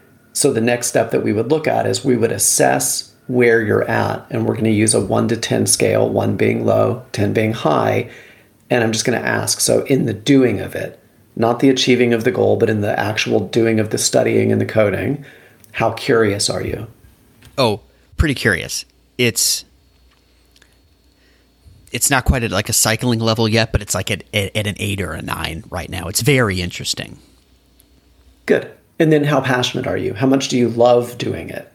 So the next step that we would look at is we would assess where you're at, and we're going to use a one to ten scale, one being low, ten being high. And I'm just going to ask, so in the doing of it, not the achieving of the goal, but in the actual doing of the studying and the coding, how curious are you? Oh, pretty curious. It's it's not quite at like a cycling level yet, but it's like at, at, at an eight or a nine right now. It's very interesting. Good. And then how passionate are you? How much do you love doing it?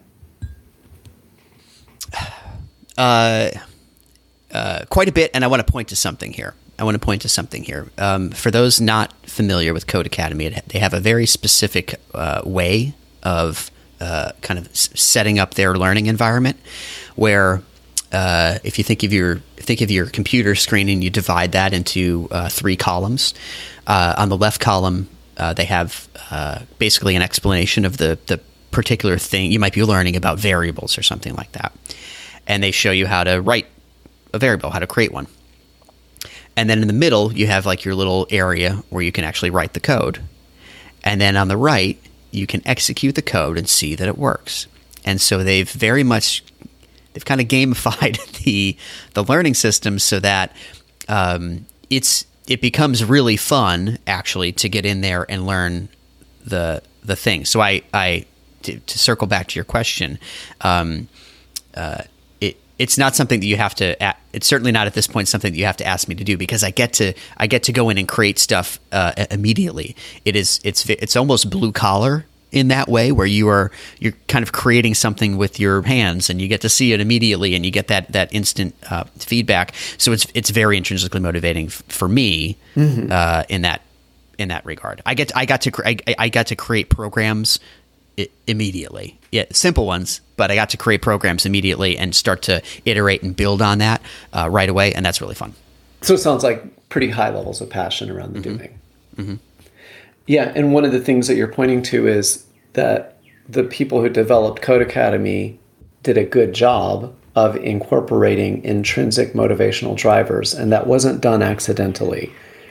Uh, uh, quite a bit, and I want to point to something here. I want to point to something here. Um, for those not familiar with Codecademy, it, they have a very specific uh, way of uh, kind of s- setting up their learning environment, where uh, if you think of your think of your computer screen and you divide that into uh, three columns, uh, on the left column uh, they have uh, basically an explanation of the the particular thing you might be learning about, variables or something like that. And they show you how to write a variable, how to create one. And then in the middle, you have like your little area where you can actually write the code. And then on the right, you can execute the code and see that it works. And so they've very much, they've kind of gamified the the learning system so that um, it's it becomes really fun actually to get in there and learn the the thing. So I, I to, to circle back to your question, um, uh, it's not something that you have to, it's certainly not at this point something that you have to ask me to do, because I get to, I get to go in and create stuff uh, immediately. It is, it's, it's almost blue collar in that way, where you are, you're kind of creating something with your hands and you get to see it immediately and you get that, that instant uh, feedback. So it's, it's very intrinsically motivating f- for me mm-hmm. uh, in that, in that regard. I get, I got to, cre- I, I got to create programs I- immediately. Yeah, simple ones, but I got to create programs immediately and start to iterate and build on that uh, right away, and that's really fun. So it sounds like pretty high levels of passion around the mm-hmm. doing. Mm-hmm. Yeah, and one of the things that you're pointing to is that the people who developed Codecademy did a good job of incorporating intrinsic motivational drivers, and that wasn't done accidentally.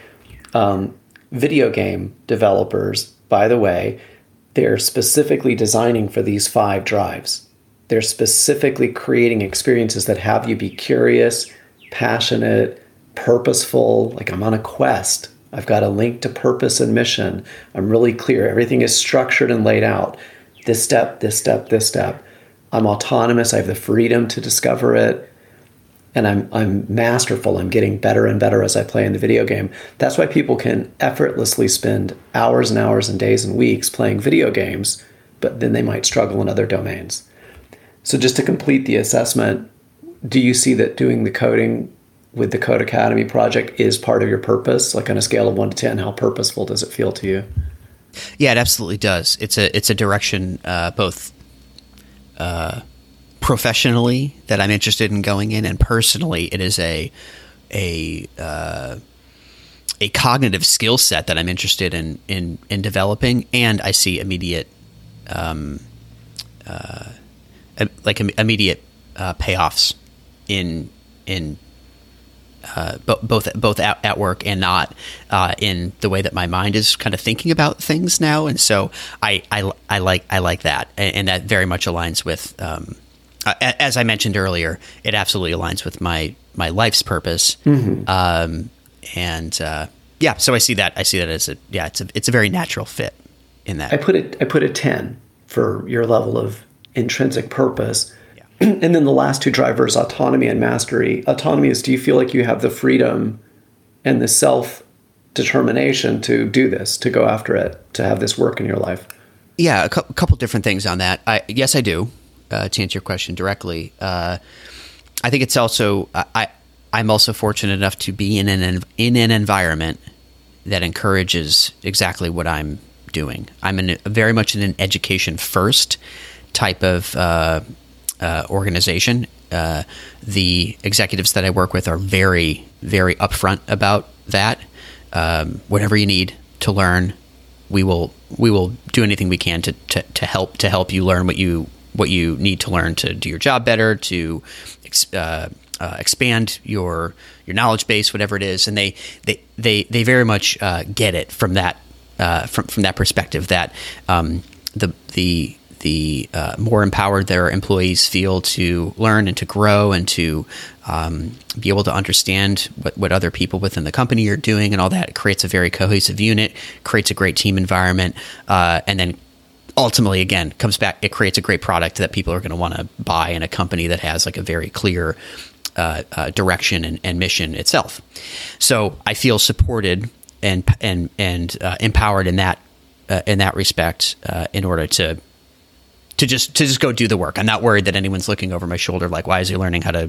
Um, video game developers, by the way, they're specifically designing for these five drives. They're specifically creating experiences that have you be curious, passionate, purposeful, like I'm on a quest. I've got a link to purpose and mission. I'm really clear. Everything is structured and laid out. This step, this step, this step. I'm autonomous. I have the freedom to discover it. And I'm I'm masterful. I'm getting better and better as I play in the video game. That's why people can effortlessly spend hours and hours and days and weeks playing video games, but then they might struggle in other domains. So just to complete the assessment, do you see that doing the coding with the Codecademy project is part of your purpose? Like on a scale of one to ten, how purposeful does it feel to you? Yeah, it absolutely does. It's a it's a direction uh, both uh, professionally that I'm interested in going in, and personally, it is a a uh, a cognitive skill set that I'm interested in in in developing, and I see immediate, um, uh, like immediate uh, payoffs in in. Uh, both both at, at work and not uh, in the way that my mind is kind of thinking about things now, and so I I, I like I like that, and, and that very much aligns with, um, uh, as I mentioned earlier, it absolutely aligns with my my life's purpose, mm-hmm. um, and uh, yeah, so I see that I see that as a yeah, it's a it's a very natural fit in that. I put it I put a ten for your level of intrinsic purpose. And then the last two drivers, autonomy and mastery. Autonomy is, do you feel like you have the freedom and the self-determination to do this, to go after it, to have this work in your life? Yeah, a, cu- a couple different things on that. I, yes, I do, uh, to answer your question directly. Uh, I think it's also, I, I'm also fortunate enough to be in an in an environment that encourages exactly what I'm doing. I'm in a, very much in an education-first type of uh Uh, organization. Uh, the executives that I work with are very, very upfront about that. Um, whatever you need to learn, we will we will do anything we can to, to, to help to help you learn what you what you need to learn to do your job better, to ex, uh, uh, expand your your knowledge base, whatever it is. And they they they, they very much uh, get it from that uh, from from that perspective that um, the the the uh, more empowered their employees feel to learn and to grow and to um, be able to understand what, what other people within the company are doing and all that. It creates a very cohesive unit, creates a great team environment, uh, and then ultimately, again, comes back, it creates a great product that people are going to want to buy in a company that has like a very clear uh, uh, direction and, and mission itself. So I feel supported and and and uh, empowered in that uh, in that respect uh, in order to to just to just go do the work. I'm not worried that anyone's looking over my shoulder like, why is he learning how to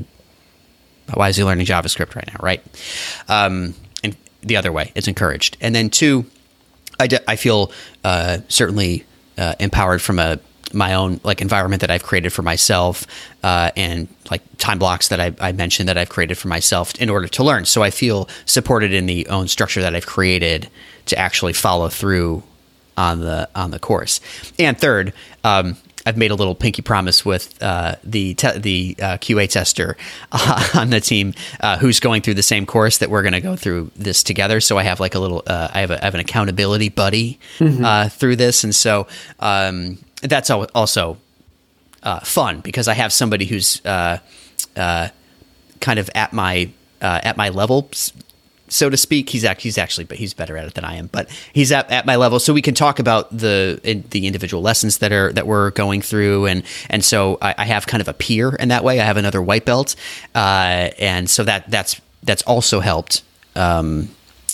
why is he learning JavaScript right now, right? Um, and the other way, it's encouraged. And then two, I, de- I feel uh, certainly uh, empowered from a my own like environment that I've created for myself uh, and like time blocks that I, I mentioned that I've created for myself in order to learn. So I feel supported in the own structure that I've created to actually follow through on the on the course. And third, um, I've made a little pinky promise with uh, the te- the uh, Q A tester uh, on the team uh, who's going through the same course that we're going to go through this together. So I have like a little uh, I have a, I have an accountability buddy mm-hmm. uh, through this, and so um, that's also uh, fun because I have somebody who's uh, uh, kind of at my uh, at my level, so to speak. He's actually, he's actually, but he's better at it than I am. But he's at, at my level, so we can talk about the in, the individual lessons that are that we're going through, and and so I, I have kind of a peer in that way. I have another white belt, uh, and so that that's that's also helped um,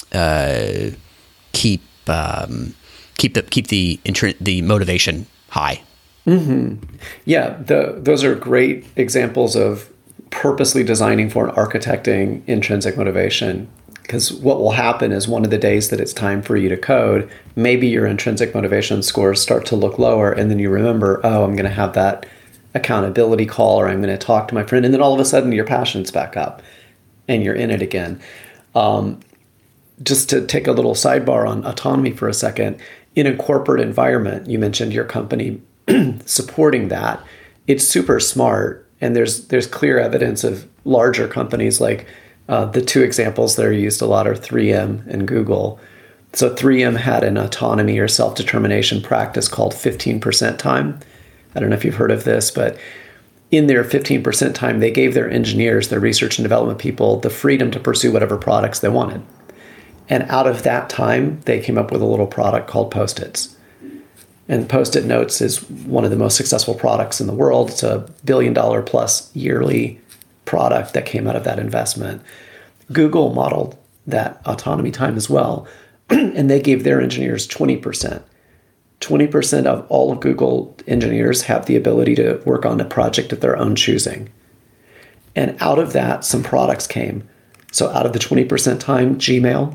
uh, keep um, keep the keep the the motivation high. Mm-hmm. Yeah, the, those are great examples of purposely designing for and architecting intrinsic motivation. Because what will happen is one of the days that it's time for you to code, maybe your intrinsic motivation scores start to look lower, and then you remember, oh, I'm going to have that accountability call, or I'm going to talk to my friend, and then all of a sudden your passion's back up, and you're in it again. Um, just to take a little sidebar on autonomy for a second, in a corporate environment, you mentioned your company supporting that. It's super smart, and there's there's clear evidence of larger companies like uh, the two examples that are used a lot are three M and Google. So three M had an autonomy or self-determination practice called fifteen percent time. I don't know if you've heard of this, but in their fifteen percent time, they gave their engineers, their research and development people, the freedom to pursue whatever products they wanted. And out of that time, they came up with a little product called Post-its. And Post-it Notes is one of the most successful products in the world. It's a billion dollar plus yearly product that came out of that investment. Google modeled that autonomy time as well. And they gave their engineers twenty percent. twenty percent of all of Google engineers have the ability to work on a project of their own choosing. And out of that, some products came. So out of the twenty percent time, Gmail,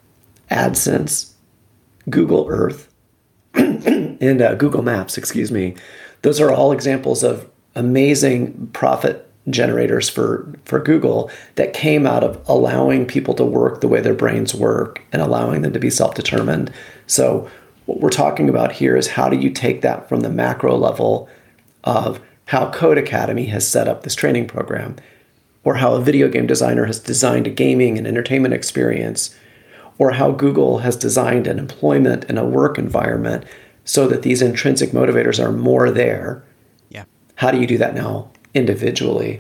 AdSense, Google Earth, and uh, Google Maps, excuse me. Those are all examples of amazing profit generators for, for Google that came out of allowing people to work the way their brains work and allowing them to be self-determined. So what we're talking about here is how do you take that from the macro level of how Code Academy has set up this training program, or how a video game designer has designed a gaming and entertainment experience, or how Google has designed an employment and a work environment so that these intrinsic motivators are more there. Yeah. How do you do that now individually?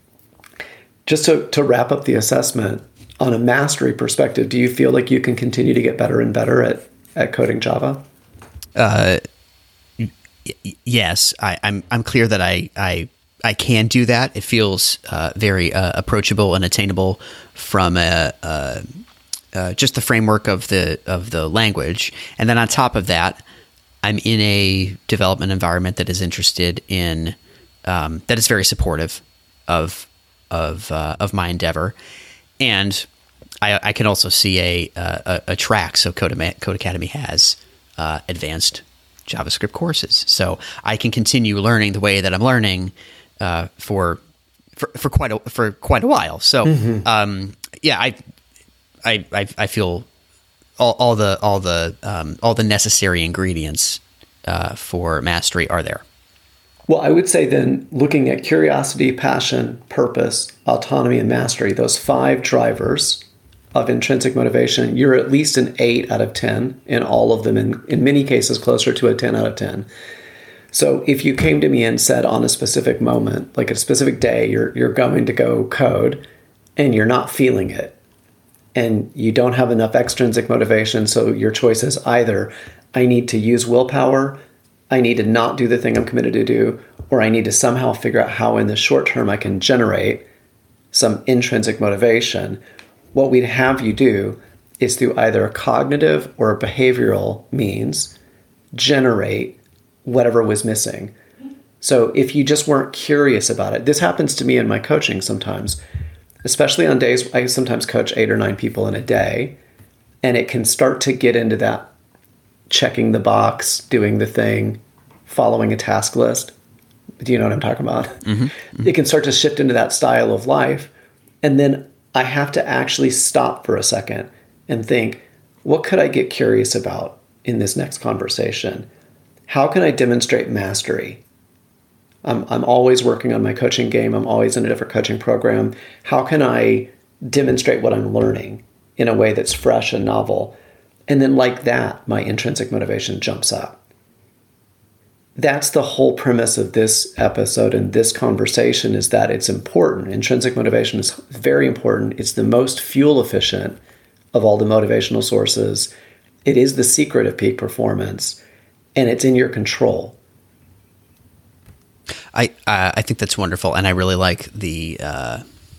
Just to, to wrap up the assessment, on a mastery perspective, do you feel like you can continue to get better and better at, at coding Java? Uh, y- yes, I, I'm I'm clear that I, I I can do that. It feels uh, very uh, approachable and attainable from a, a Uh, just the framework of the of the language, and then on top of that, I'm in a development environment that is interested in um, that is very supportive of of uh, of my endeavor, and I, I can also see a a, a track. So Code, Code Academy has uh, advanced JavaScript courses, so I can continue learning the way that I'm learning uh, for, for for quite a for quite a while. So mm-hmm. um, yeah, I. I, I I feel all, all the all the um, all the necessary ingredients uh, for mastery are there. Well, I would say then, looking at curiosity, passion, purpose, autonomy, and mastery, those five drivers of intrinsic motivation, you're at least an eight out of ten in all of them, in, in many cases closer to a ten out of ten. So if you came to me and said on a specific moment, like a specific day, you're you're going to go code and you're not feeling it, and you don't have enough extrinsic motivation, so your choice is either I need to use willpower I need to not do the thing I'm committed to do, or I need to somehow figure out how in the short term I can generate some intrinsic motivation, what we'd have you do is through either a cognitive or a behavioral means, generate whatever was missing. So if you just weren't curious about it, this happens to me in my coaching sometimes, especially on days, I sometimes coach eight or nine people in a day, and it can start to get into that checking the box, doing the thing, following a task list. Do you know what I'm talking about? Mm-hmm. Mm-hmm. It can start to shift into that style of life. And then I have to actually stop for a second and think, what could I get curious about in this next conversation? How can I demonstrate mastery? I'm, I'm always working on my coaching game. I'm always in a different coaching program. How can I demonstrate what I'm learning in a way that's fresh and novel? And then like that, my intrinsic motivation jumps up. That's the whole premise of this episode and this conversation, is that it's important. Intrinsic motivation is very important. It's the most fuel efficient of all the motivational sources. It is the secret of peak performance, and it's in your control. I uh, I think that's wonderful, and I really like the uh,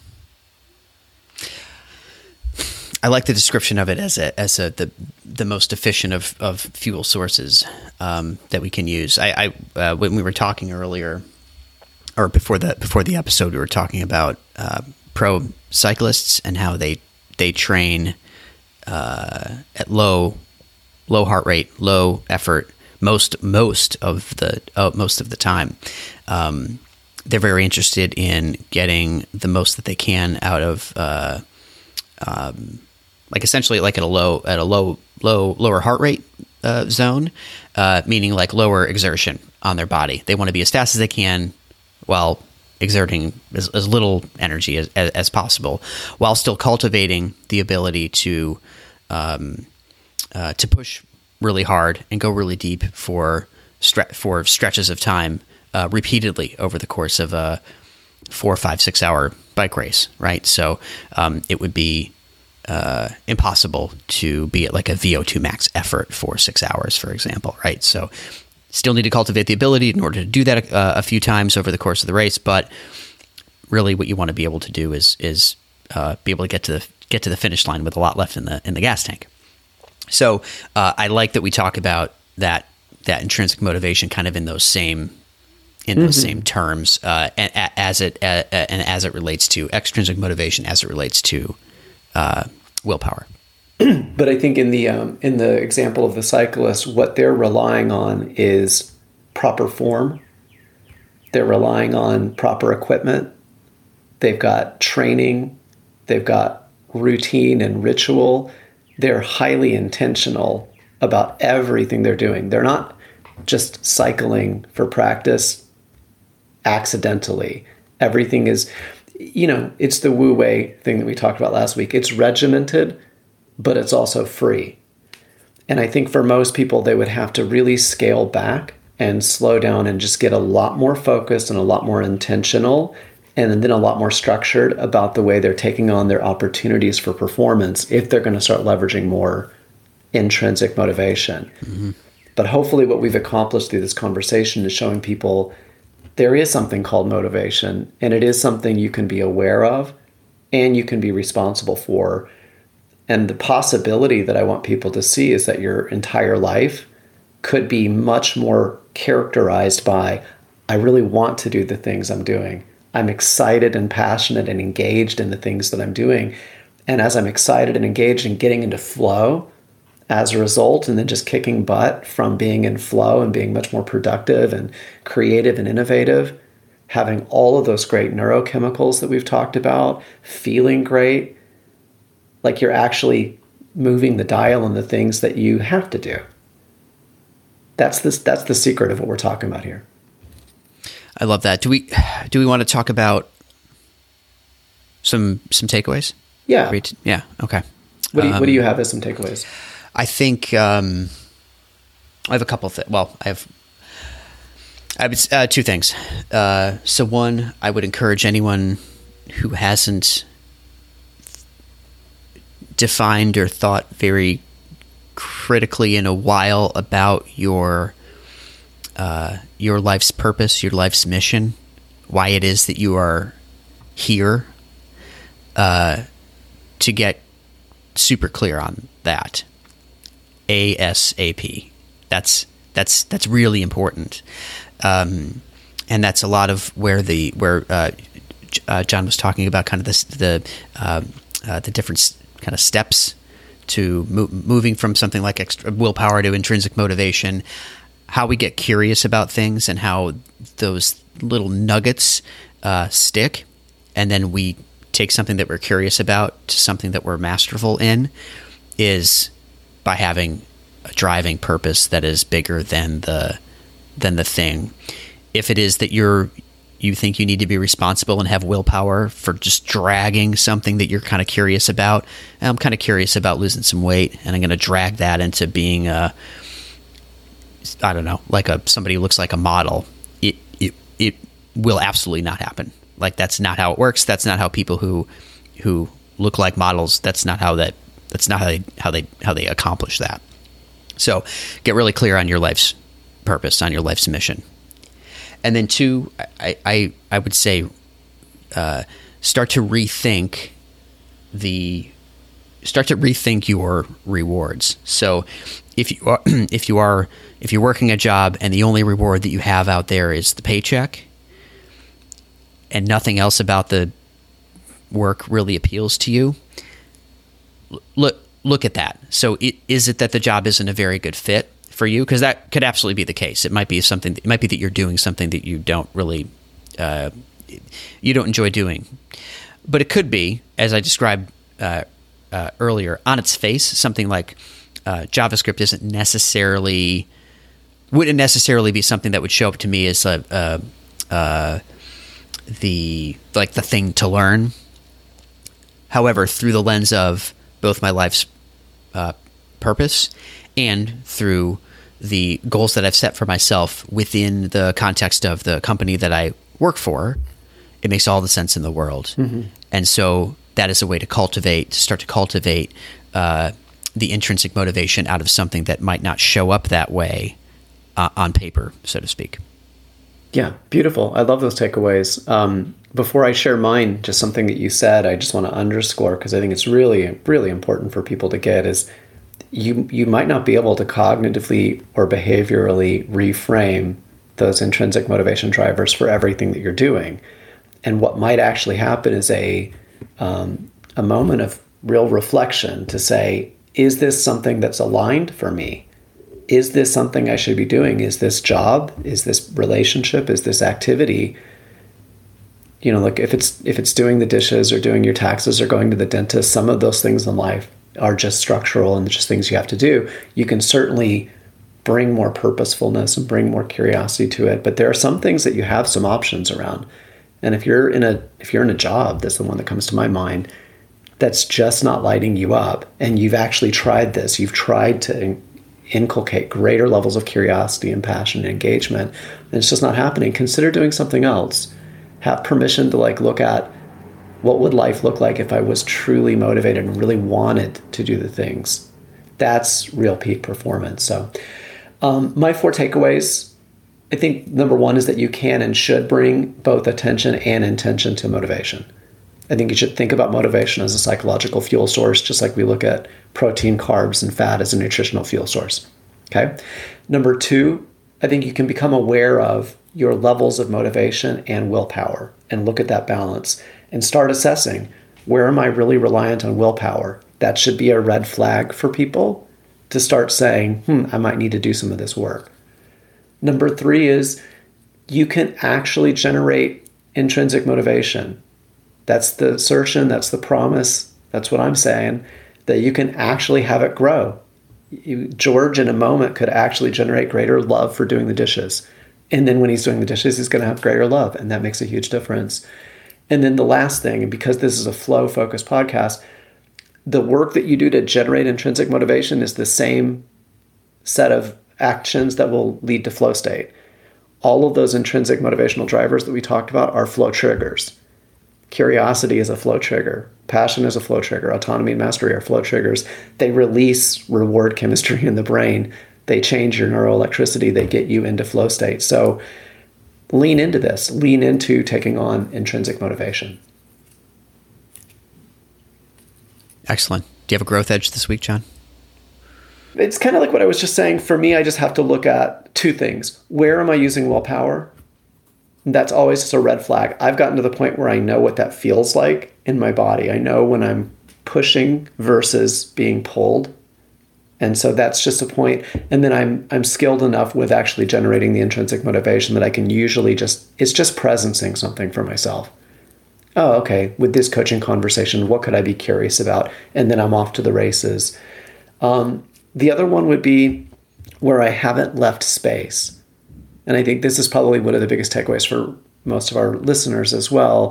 I like the description of it as a as a the the most efficient of, of fuel sources um, that we can use. I, I uh, when we were talking earlier, or before the before the episode, we were talking about uh, pro cyclists and how they they train uh, at low low heart rate, low effort most most of the uh, most of the time. Um, they're very interested in getting the most that they can out of. Uh, um, like essentially like at a low at a low low lower heart rate uh, zone, uh, meaning like lower exertion on their body. They want to be as fast as they can while exerting as, as little energy as, as, as possible, while still cultivating the ability to um, uh, to push really hard and go really deep for stre- for stretches of time uh, repeatedly over the course of a four, five, six hour bike race. Right, so um, it would be Uh, impossible to be at like a V O two max effort for six hours, for example, right? So still need to cultivate the ability in order to do that uh, a few times over the course of the race. But really what you want to be able to do is is uh, be able to get to the get to the finish line with a lot left in the in the gas tank. So uh, I like that we talk about that that intrinsic motivation kind of in those same in those mm-hmm. same terms, uh, and, as it uh, and as it relates to extrinsic motivation, as it relates to Uh, willpower. But I think in the um, in the example of the cyclist, what they're relying on is proper form. They're relying on proper equipment. They've got training. They've got routine and ritual. They're highly intentional about everything they're doing. They're not just cycling for practice accidentally. Everything is... You know, it's the Wu Wei thing that we talked about last week. It's regimented, but it's also free. And I think for most people, they would have to really scale back and slow down and just get a lot more focused and a lot more intentional, and then a lot more structured about the way they're taking on their opportunities for performance if they're going to start leveraging more intrinsic motivation. Mm-hmm. But hopefully what we've accomplished through this conversation is showing people there is something called motivation, and it is something you can be aware of and you can be responsible for. And the possibility that I want people to see is that your entire life could be much more characterized by, I really want to do the things I'm doing. I'm excited and passionate and engaged in the things that I'm doing. And as I'm excited and engaged and getting into flow as a result, and then just kicking butt from being in flow and being much more productive and creative and innovative, having all of those great neurochemicals that we've talked about, feeling great, like you're actually moving the dial on the things that you have to do. That's this. That's the secret of what we're talking about here. I love that. Do we do we want to talk about some some takeaways? Yeah. Yeah. Okay. What do you, um, what do you have as some takeaways? I think um, I have a couple of things. Well, I have I have uh, two things. Uh, so one, I would encourage anyone who hasn't defined or thought very critically in a while about your uh, your life's purpose, your life's mission, why it is that you are here, uh, to get super clear on that. ASAP. That's that's that's really important, um, and that's a lot of where the where uh, uh, John was talking about kind of this, the uh, uh, the different kind of steps to mo- moving from something like extra willpower to intrinsic motivation. How we get curious about things and how those little nuggets uh, stick, and then we take something that we're curious about to something that we're masterful in, is by having a driving purpose that is bigger than the than the thing. If it is that you're you think you need to be responsible and have willpower for just dragging something that you're kind of curious about, I'm kind of curious about losing some weight, and I'm going to drag that into being a, I don't know, like a somebody who looks like a model. It it it will absolutely not happen. Like, that's not how it works. That's not how people who who look like models. That's not how that. That's not how they how they how they accomplish that. So, get really clear on your life's purpose, on your life's mission, and then two, I I, I would say, uh, start to rethink the start to rethink your rewards. So, if you are if you are if you're working a job and the only reward that you have out there is the paycheck, and nothing else about the work really appeals to you, look look at that. So it, is it that the job isn't a very good fit for you? Because that could absolutely be the case. It might be something. It might be that you're doing something that you don't really uh, you don't enjoy doing. But it could be, as I described uh, uh, earlier, on its face, something like uh, JavaScript isn't necessarily wouldn't necessarily be something that would show up to me as a, a, a the like the thing to learn. However, through the lens of both my life's uh, purpose and through the goals that I've set for myself within the context of the company that I work for, it makes all the sense in the world. Mm-hmm. And so that is a way to cultivate, to start to cultivate uh, the intrinsic motivation out of something that might not show up that way uh, on paper, so to speak. Yeah, beautiful. I love those takeaways. Um, before I share mine, just something that you said, I just want to underscore, because I think it's really, really important for people to get, is you you might not be able to cognitively or behaviorally reframe those intrinsic motivation drivers for everything that you're doing. And what might actually happen is a um, a moment of real reflection to say, is this something that's aligned for me? Is this something I should be doing? Is this job? Is this relationship? Is this activity? You know, like if it's if it's doing the dishes or doing your taxes or going to the dentist, some of those things in life are just structural and just things you have to do. You can certainly bring more purposefulness and bring more curiosity to it, but there are some things that you have some options around. And if you're in a if you're in a job, that's the one that comes to my mind, that's just not lighting you up, and you've actually tried this, you've tried to inculcate greater levels of curiosity and passion and engagement, and it's just not happening, consider doing something else. Have permission to like look at what would life look like if I was truly motivated and really wanted to do the things. That's real peak performance. So um, my four takeaways, I think number one is that you can and should bring both attention and intention to motivation. I think you should think about motivation as a psychological fuel source, just like we look at protein, carbs, and fat as a nutritional fuel source. Okay. Number two, I think you can become aware of your levels of motivation and willpower and look at that balance and start assessing, where am I really reliant on willpower? That should be a red flag for people to start saying, hmm, I might need to do some of this work. Number three is you can actually generate intrinsic motivation. That's the assertion, that's the promise, that's what I'm saying, that you can actually have it grow. You, George, in a moment, could actually generate greater love for doing the dishes. And then when he's doing the dishes, he's going to have greater love, and that makes a huge difference. And then the last thing, and because this is a flow-focused podcast, the work that you do to generate intrinsic motivation is the same set of actions that will lead to flow state. All of those intrinsic motivational drivers that we talked about are flow triggers. Curiosity is a flow trigger. Passion is a flow trigger. Autonomy and mastery are flow triggers. They release reward chemistry in the brain they change your neuroelectricity, they get you into flow state. So lean into this, lean into taking on intrinsic motivation. Excellent. Do you have a growth edge this week, John? It's kind of like what I was just saying. For me, I just have to look at two things. Where am I using willpower? That's always just a red flag. I've gotten to the point where I know what that feels like in my body. I know when I'm pushing versus being pulled. And so that's just a point. And then I'm I'm skilled enough with actually generating the intrinsic motivation that I can usually just, it's just presencing something for myself. Oh, okay, with this coaching conversation, what could I be curious about? And then I'm off to the races. Um, the other one would be where I haven't left space. And I think this is probably one of the biggest takeaways for most of our listeners as well,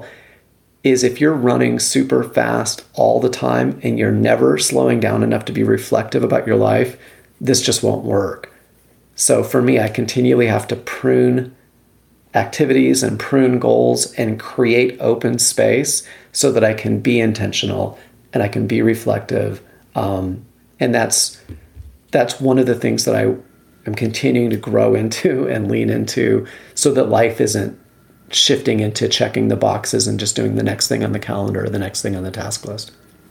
is if you're running super fast all the time and you're never slowing down enough to be reflective about your life, this just won't work. So for me, I continually have to prune activities and prune goals and create open space so that I can be intentional and I can be reflective. Um, and that's that's one of the things that I am continuing to grow into and lean into so that life isn't shifting into checking the boxes and just doing the next thing on the calendar or the next thing on the task list.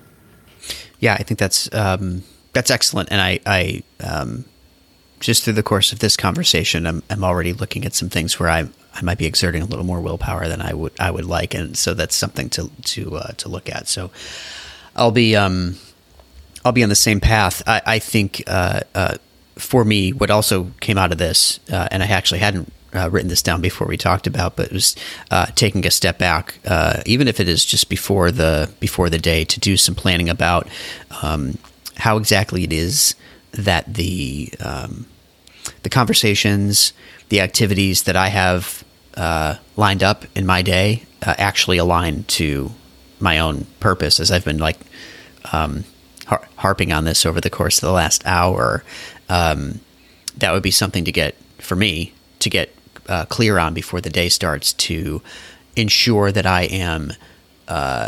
Yeah, I think that's um, that's excellent. And I, I um, just through the course of this conversation, I'm, I'm already looking at some things where I I might be exerting a little more willpower than I would I would like, and so that's something to to uh, to look at. So I'll be um, I'll be on the same path. I, I think uh, uh, for me, what also came out of this, uh, and I actually hadn't uh, written this down before we talked about, but it was uh, taking a step back, uh, even if it is just before the before the day, to do some planning about um, how exactly it is that the um, the conversations, the activities that I have uh, lined up in my day uh, actually align to my own purpose. As I've been like um, har- harping on this over the course of the last hour, um, that would be something to get, for me, to get uh, clear on before the day starts, to ensure that I am, uh,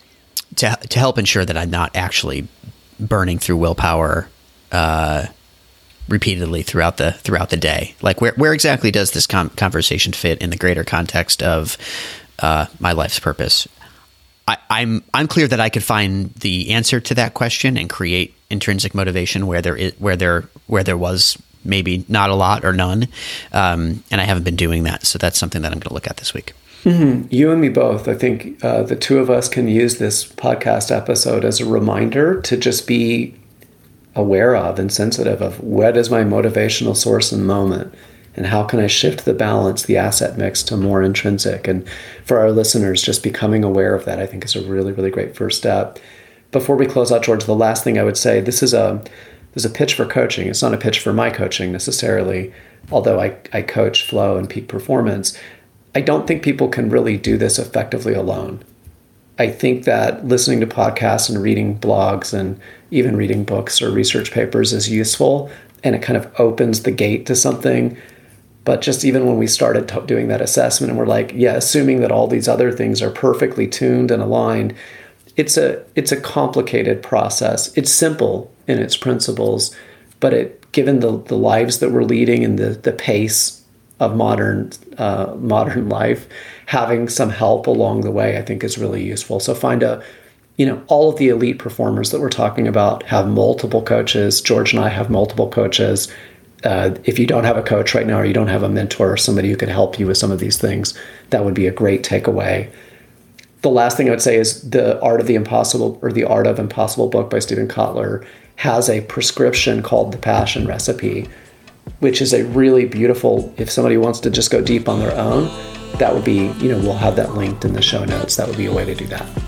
to to help ensure that I'm not actually burning through willpower uh repeatedly throughout the throughout the day. Like where where exactly does this com- conversation fit in the greater context of uh, my life's purpose? I, I'm I'm clear that I could find the answer to that question and create intrinsic motivation where there is where there where there was maybe not a lot or none, um, and I haven't been doing that. So that's something that I'm going to look at this week. Mm-hmm. You and me both. I think uh, the two of us can use this podcast episode as a reminder to just be aware of and sensitive of what is my motivational source in the moment and how can I shift the balance, the asset mix to more intrinsic. And for our listeners, just becoming aware of that, I think is a really, really great first step. Before we close out, George, the last thing I would say, this is a this is a pitch for coaching. It's not a pitch for my coaching necessarily, although I, I coach flow and peak performance. I don't think people can really do this effectively alone. I think that listening to podcasts and reading blogs and even reading books or research papers is useful, and it kind of opens the gate to something. But just even when we started t- doing that assessment and we're like, yeah, assuming that all these other things are perfectly tuned and aligned, it's a it's a complicated process. It's simple in its principles, but it given the, the lives that we're leading and the, the pace of modern uh, modern life, having some help along the way, I think is really useful. So find a, you know, all of the elite performers that we're talking about have multiple coaches. George and I have multiple coaches. Uh, if you don't have a coach right now, or you don't have a mentor or somebody who could help you with some of these things, that would be a great takeaway. The last thing I would say is The Art of the Impossible, or The Art of Impossible book by Steven Kotler, has a prescription called The Passion Recipe, which is a really beautiful, if somebody wants to just go deep on their own, that would be, you know, we'll have that linked in the show notes. That would be a way to do that.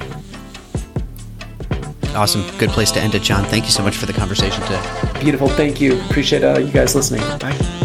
Awesome. Good place to end it, John. Thank you so much for the conversation today. Beautiful. Thank you. Appreciate uh, you guys listening. Bye.